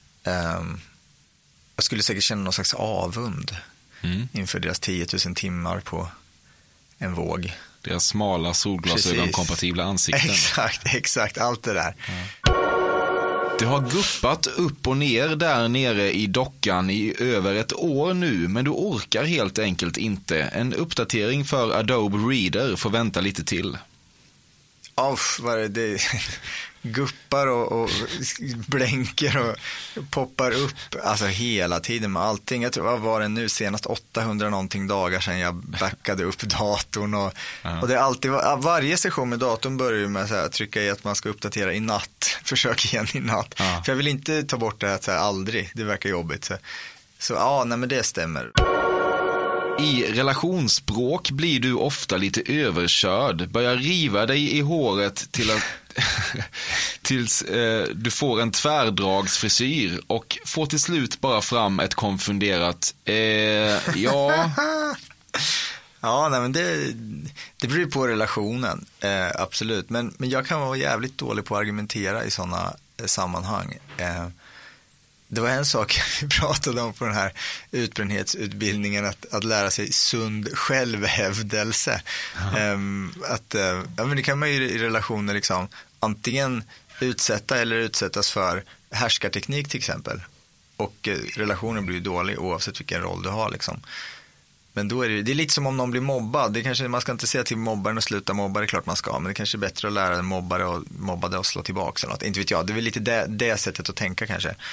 Jag skulle säkert känna någon slags avund inför deras 10 000 timmar på en våg. Deras smala solglasögon-kompatibla ansikten. Exakt, allt det där. Det har guppat upp och ner där nere i dockan i över ett år nu, men du orkar helt enkelt inte. En uppdatering för Adobe Reader får vänta lite till. Vad är det? Guppar och blänker och poppar upp alltså hela tiden med allting. Jag tror, vad var det nu senast 800 någonting dagar sedan jag backade upp datorn och det är alltid, varje session med datorn börjar ju med så här, trycka i att man ska uppdatera i natt, försök igen i natt. För jag vill inte ta bort det här, så här aldrig, det verkar jobbigt. Så nej, men det stämmer. I relationsspråk blir du ofta lite överkörd, börjar riva dig i håret tills du får en tvärdragsfrisyr och får till slut bara fram ett konfunderat ja. Ja, nej, men det beror på relationen, absolut. Men jag kan vara jävligt dålig på att argumentera i sådana sammanhang. Det var en sak vi pratade om på den här utbrändhetsutbildningen, att lära sig sund självhävdelse. Men det kan man ju i relationer liksom antingen utsätta eller utsättas för härskarteknik till exempel. Och relationen blir ju dålig oavsett vilken roll du har liksom. Men då är det är lite som om någon blir mobbad. Det kanske, man ska inte säga till mobbaren att sluta mobba, det är klart man ska. Men det kanske är bättre att lära en mobbade och slå tillbaka eller något. Inte vet jag, det är väl lite det sättet att tänka kanske.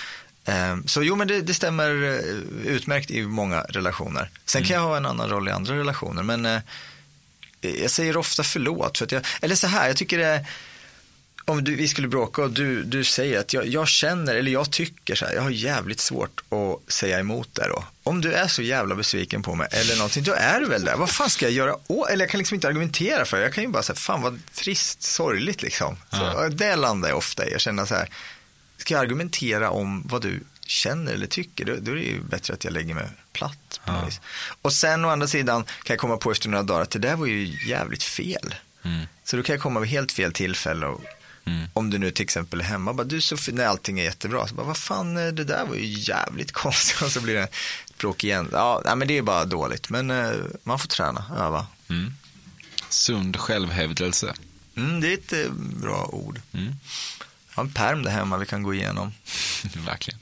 Så jo, men det stämmer utmärkt i många relationer. Sen kan jag ha en annan roll i andra relationer, men jag säger ofta förlåt för att eller så här, jag tycker det, om vi skulle bråka och du säger att jag känner eller jag tycker så här, jag har jävligt svårt att säga emot det då. Om du är så jävla besviken på mig eller någonting, då är du väl där. Vad fan ska jag göra? Eller jag kan liksom inte argumentera för det. Jag kan ju bara säga, fan vad trist, sorgligt liksom. Så det landar jag ofta i. Jag känner så här, ska jag argumentera om vad du känner eller tycker, då är det ju bättre att jag lägger mig platt. Och sen å andra sidan kan jag komma på efter några dagar att det där var ju jävligt fel. Så då kan jag komma vid helt fel tillfälle och om du nu till exempel är hemma, bara, du så när allting är jättebra, så bara, vad fan, det där var ju jävligt konstigt, och så blir det ett bråk igen. Ja, men det är bara dåligt, men man får träna, öva. Sund självhävdelse. Det är ett bra ord. Jag har en pärm där hemma vi kan gå igenom. Verkligen.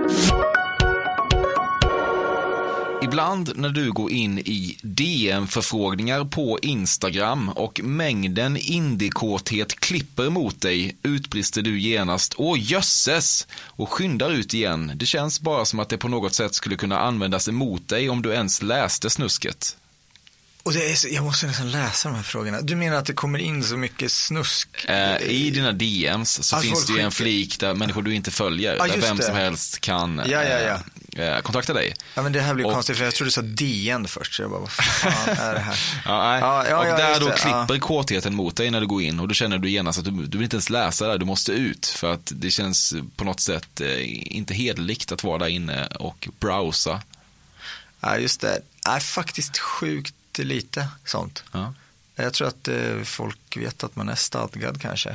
Ibland när du går in i DM-förfrågningar på Instagram och mängden indiekåthet klipper mot dig, utbrister du genast "Åh jösses!" och skyndar ut igen. Det känns bara som att det på något sätt skulle kunna användas emot dig om du ens läste snusket. Och det är så, jag måste nästan läsa de här frågorna. Du menar att det kommer in så mycket snusk? I dina DMs så finns det ju en flik där människor du inte följer, där vem som helst kan kontakta dig. Ja, men det här blir konstigt, för jag trodde du sa DN först, så jag bara, vad fan är det här? Och där då klipper kåtheten mot dig när du går in, och då känner du genast att du vill inte ens läsa där, du måste ut, för att det känns på något sätt inte hederligt att vara där inne och browsa. Ja, just det. är faktiskt sjukt lite sånt. Ja. Jag tror att folk vet att man är stadgad kanske.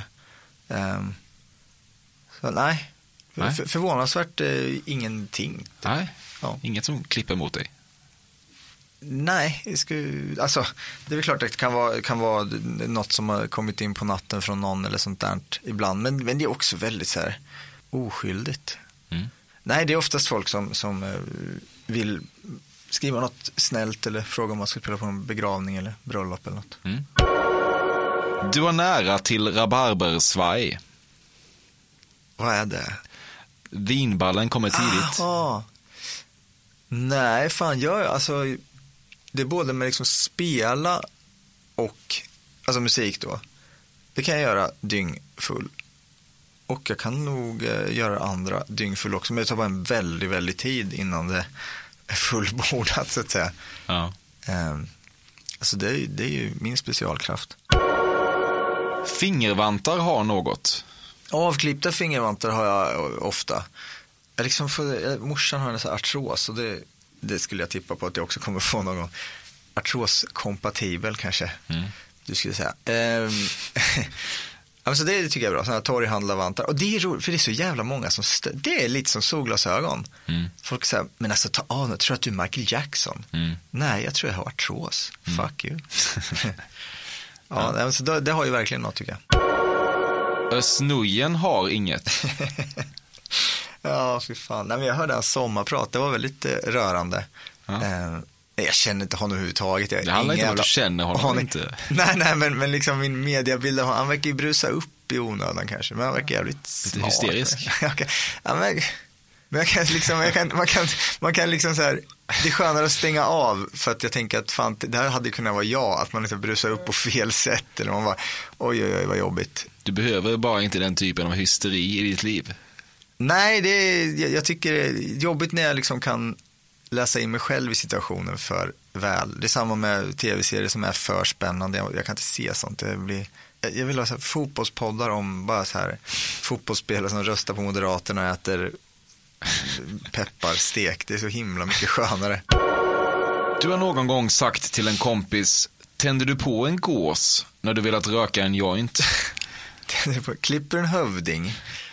Så nej. Förvånansvärt ingenting. Nej, ja. Inget som klipper mot dig. Nej, alltså, det är väl klart att det kan vara något som har kommit in på natten från någon eller sånt där ibland, men det är också väldigt så här oskyldigt. Mm. Nej, det är oftast folk som vill skriva något snällt eller fråga om man ska spela på en begravning eller bröllop eller något. Mm. Du var nära till rabarbersvaj. Vad är det? Vinballen kommer tidigt. Aha. Nej, fan, alltså, det är både med liksom spela och alltså musik då. Det kan jag göra dyngfull. Och jag kan nog göra andra dyngfull också. Men det tar bara en väldigt, väldigt tid innan det är fullbordat, så att säga. Ja. Alltså det är ju min specialkraft. Fingervantar har något. Avklippta fingervantar har jag ofta. Jag liksom morsan har en sån här artros, och det skulle jag tippa på att jag också kommer få någon gång. Artros-kompatibel kanske. Du skulle säga. Alltså det tycker jag är bra, sådana här torghandlarvantar. Och det är roligt, för det är så jävla många som det är lite som solglasögon. Folk säger, men alltså ta av nu, tror att du är Michael Jackson? Nej, jag tror jag har artros. Fuck you. Ja, alltså det har ju verkligen något, tycker jag. Snujen har inget. Ja, fy fan. Nej, men jag hörde en sommarprat, det var väldigt rörande. Ja. Jag känner inte honom överhuvudtaget. Det handlar inte om att du känner honom inte. Nej, men liksom min mediebild av honom, han verkar ju brusa upp i onödan kanske, men han verkar jävligt smart. Lite hysterisk. Ja, men jag kan liksom, man kan liksom så här, det är skönare att stänga av, för att jag tänker att fan, det här hade kunnat vara jag, att man liksom brusar upp på fel sätt, eller man bara, oj, vad jobbigt. Du behöver bara inte den typen av hysteri i ditt liv. Nej, jag tycker det är jobbigt när jag liksom kan läsa in mig själv i situationen för väl. Det är samma med tv-serier som är för spännande. Jag kan inte se sånt. Jag vill ha så här fotbollspoddar om bara så här fotbollsspelare som röstar på Moderaterna och äter pepparstek. Det är så himla mycket skönare. Du har någon gång sagt till en kompis, tänder du på en gås när du velat röka en joint? Klipper en hövding.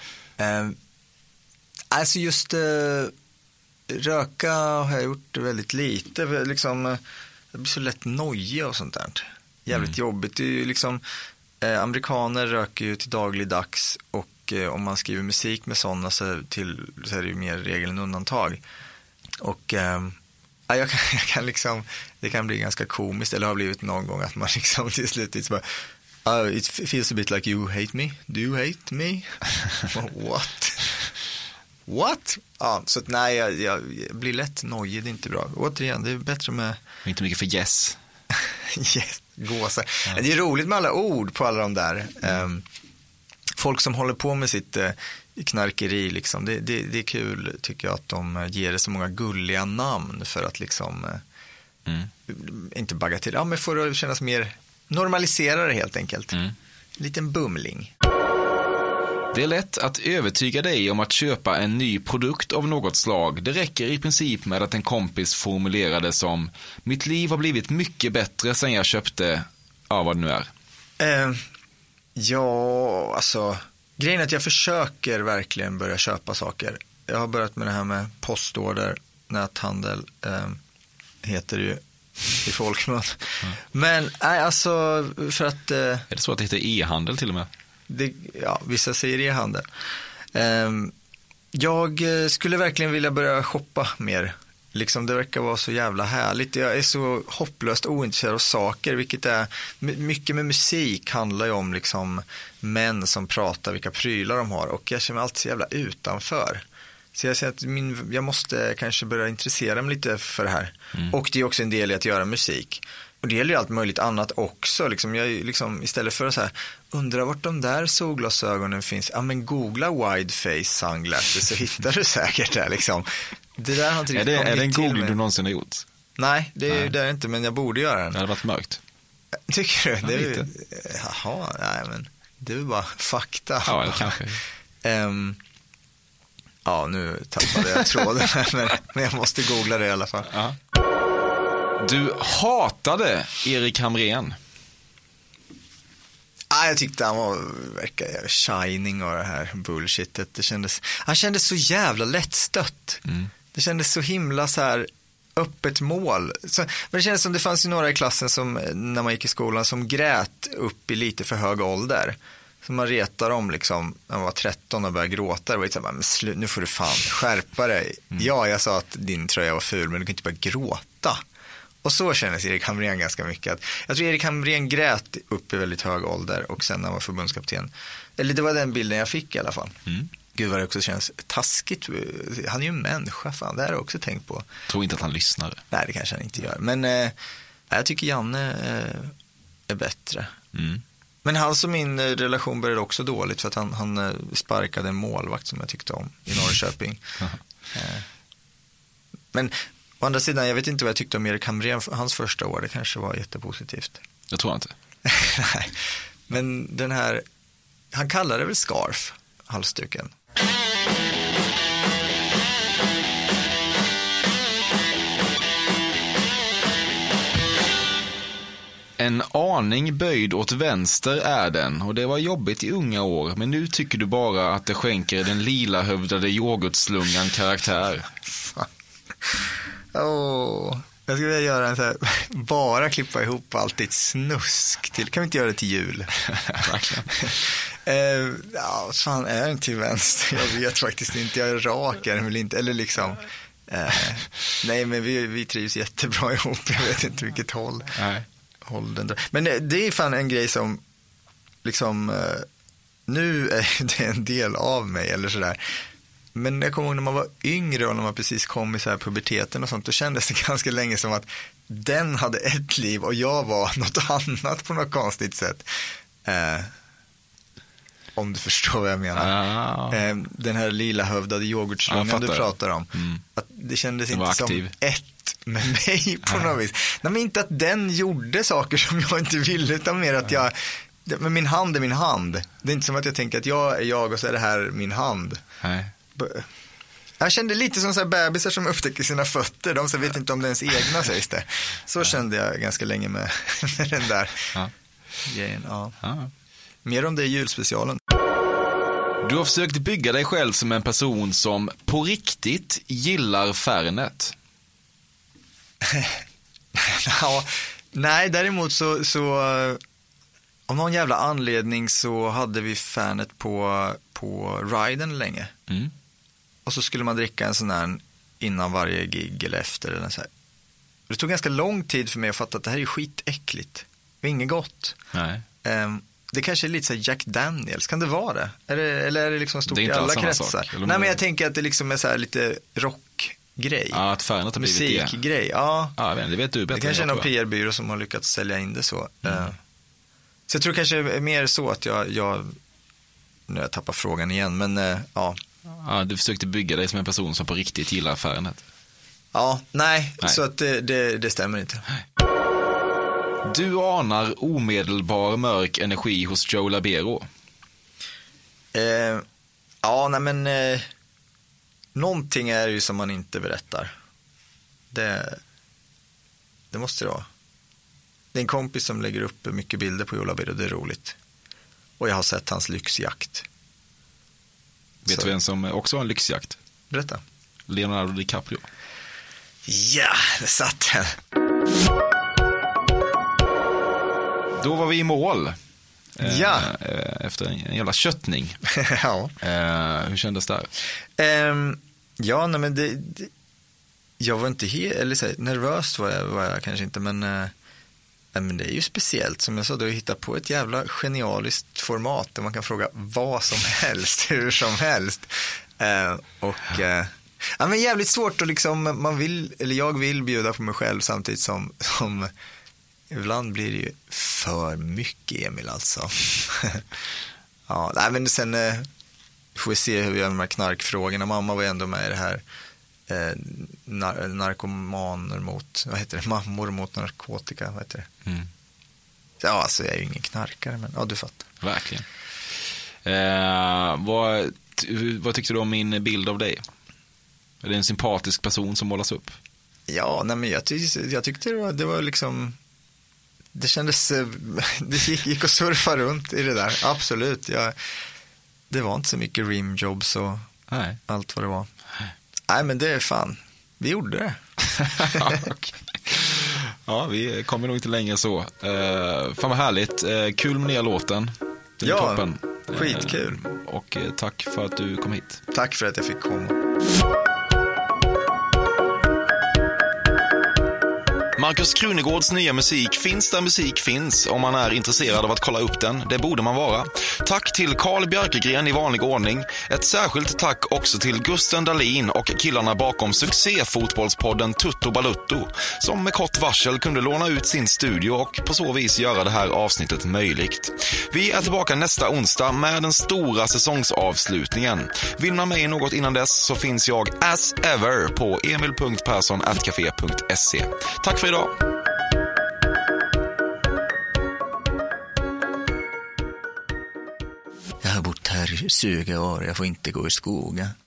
Alltså just röka har jag gjort väldigt lite. Liksom, jag blir så lätt nojig och sånt där. Jävligt jobbigt. Det är ju liksom, amerikaner röker ju till dagligdags, och om man skriver musik med sådana så är det ju mer regel än undantag. Och jag kan liksom, det kan bli ganska komiskt, eller har blivit någon gång att man liksom till slut så bara, it feels a bit like you hate me. Do you hate me? What? what? Ja, så att nej, jag blir lätt nojig, det är inte bra. Återigen, det är bättre med... Inte mycket för yes. Yes, gåsar. Ja. Det är roligt med alla ord på alla de där. Folk som håller på med sitt knarkeri, liksom. Det är kul, tycker jag, att de ger det så många gulliga namn för att liksom inte bagga till. Ja, men för att kännas mer normaliserare helt enkelt. En liten bumling. Det är lätt att övertyga dig om att köpa en ny produkt av något slag. Det räcker i princip med att en kompis formulerade som: mitt liv har blivit mycket bättre sen jag köpte, vad det nu är. Ja, alltså grejen är att jag försöker verkligen börja köpa saker. Jag har börjat med det här med postorder, näthandel heter det ju i folkmun. Men nej, alltså för att... Är det så att det heter e-handel till och med? Ja, vissa säger e-handel. Jag skulle verkligen vilja börja shoppa mer. Liksom, det verkar vara så jävla härligt. Jag är så hopplöst ointresserad av saker, vilket är mycket med musik handlar ju om liksom män som pratar vilka prylar de har, och jag känner mig alltid så jävla utanför. Så jag säger att jag måste kanske börja intressera mig lite för det här. Och det är också en del i att göra musik. Och det gäller ju allt möjligt annat också. Liksom, jag liksom, istället för att så här, undra vart de där solglasögonen finns. Ja, men googla wide face sunglasses så hittar du säkert det liksom. Det där har inte är det en googling du någonsin har gjort? Nej, det är det inte, men jag borde göra den. Det hade varit mörkt. Tycker du? Det är jaha, nej men det är bara fakta. Ja, eller kanske. Ja, nu tappade jag tråden men jag måste googla det i alla fall. Ja. Du hatade Erik Hamrén. Jag tyckte han verkade Shining och det här bullshitet. Han kändes så jävla lättstött. Det kändes så himla så här öppet mål. Men det kändes som det fanns ju några i klassen som när man gick i skolan som grät upp i lite för hög ålder. Så man retar om liksom när man var 13 och började gråta. Det var lite så här, men nu får du fan skärpa dig. Ja, jag sa att din tröja var ful, men du kan inte bara gråta. Och så kändes Erik Hamrén ganska mycket. Jag tror Erik Hamrén grät upp i väldigt hög ålder och sen när han var förbundskapten. Eller det var den bilden jag fick i alla fall. Gud vad det också känns taskigt. Han är ju en människa, fan. Det har jag också tänkt på. Tror inte att han lyssnar. Nej, det kanske han inte gör. Men jag tycker Janne är bättre. Men hans och min relation började också dåligt för att han sparkade en målvakt som jag tyckte om i Norrköping. Men å andra sidan, jag vet inte vad jag tyckte om Erik Hamrén hans första år. Det kanske var jättepositivt. Jag tror inte. Nej. Men den här, han kallar det väl scarf, halsduken. En aning böjd åt vänster är den, och det var jobbigt i unga år, men nu tycker du bara att det skänker den lila hövdade yoghurtslungan karaktär. Jag skulle vilja göra en så här, bara klippa ihop allt i ett snusk till. Kan vi inte göra det till jul? Verkligen. Fan, är den till vänster? Jag vet faktiskt inte, jag är rak eller inte, eller liksom nej, men vi trivs jättebra ihop. Jag vet inte vilket håll. Nej. Men det är fan en grej som liksom nu är det en del av mig eller sådär. Men jag kommer ihåg när man var yngre och när man precis kom i så här puberteten och sånt, då kändes det ganska länge som att den hade ett liv och jag var något annat på något konstigt sätt. Om du förstår vad jag menar. Den här lila hövdade yoghurtslungan du pratar om. Att det kändes inte aktiv. Som ett med mig på något vis. Nej, men inte att den gjorde saker som jag inte ville, utan mer att men min hand är min hand. Det är inte som att jag tänker att jag är jag och så är det här min hand. Nej. Jag kände lite som så här bebisar som upptäcker sina fötter. De så vet inte om det är ens egna, sägs det. Så kände jag ganska länge med den där grejen. Mer om det i julspecialen. Du har försökt bygga dig själv som en person som på riktigt gillar Fernet. Nej, däremot så av någon jävla anledning så hade vi Fernet på riden länge. Och så skulle man dricka en sån här innan varje gig eller efter eller så här. Det tog ganska lång tid för mig att fatta att det här är skitäckligt. Det är inget gott. Nej. Det kanske är lite så Jack Daniels, kan det vara det? Eller är det liksom stort i alla kretsar? Nej, men jag tänker att det liksom är så här lite rockgrej. Ja, att färgen har blivit musikgrej, ja. Ja, det vet du bättre. Det kanske är någon PR-byrå som har lyckats sälja in det så. Så jag tror kanske är mer så att jag nu jag tappar frågan igen, men ja. Ja, du försökte bygga dig som en person som på riktigt gillar affären. Ja, nej. Så att det stämmer inte. Du anar omedelbar mörk energi hos Joe Labero. Ja, nej men någonting är ju som man inte berättar. Det måste det vara. Det är en kompis som lägger upp mycket bilder på Joe Labero, det är roligt. Och jag har sett hans lyxjakt. Vet du vem som också har en lyxjakt? Berätta. Leonardo DiCaprio. Ja, det satt här. Då var vi i mål. Ja. Efter en jävla köttning. Ja. Hur kändes det? Ja, nej men jag var inte eller så här, nervös var jag kanske inte, men det är ju speciellt. Som jag sa, du har hittat på ett jävla genialiskt format där man kan fråga vad som helst, hur som helst. Ja, men jävligt svårt att liksom, jag vill bjuda på mig själv samtidigt som ibland blir det ju för mycket Emil alltså. Ja, nej, men sen får vi se hur vi gör med de här knarkfrågorna. Mamma var ändå med i det här narkomaner mot, vad heter det? Mammor mot narkotika, vad heter det? Ja, alltså jag är ju ingen knarkare, men ja, du fattar. Verkligen. Vad tyckte du om min bild av dig? Är det en sympatisk person som målas upp? Ja, nej, men jag tyckte det var liksom, det kändes, det gick att surfa runt i det där, absolut. Det var inte så mycket rimjobs och allt vad det var. Nej, men det är fan, vi gjorde det. Ja, vi kommer nog inte längre så. Fan vad härligt, kul med nya låten. Den är toppen. Skitkul. Och tack för att du kom hit. Tack för att jag fick komma. Markus Krunegårds nya musik finns där musik finns om man är intresserad av att kolla upp den. Det borde man vara. Tack till Carl Björkegren i vanlig ordning. Ett särskilt tack också till Gusten Dahlin och killarna bakom succéfotbollspodden Tutto Balutto som med kort varsel kunde låna ut sin studio och på så vis göra det här avsnittet möjligt. Vi är tillbaka nästa onsdag med den stora säsongsavslutningen. Vill man med i något innan dess så finns jag as ever på emil.persson@cafe.se. Tack för idag. Jag har bott här i 20 år, jag får inte gå i skogen.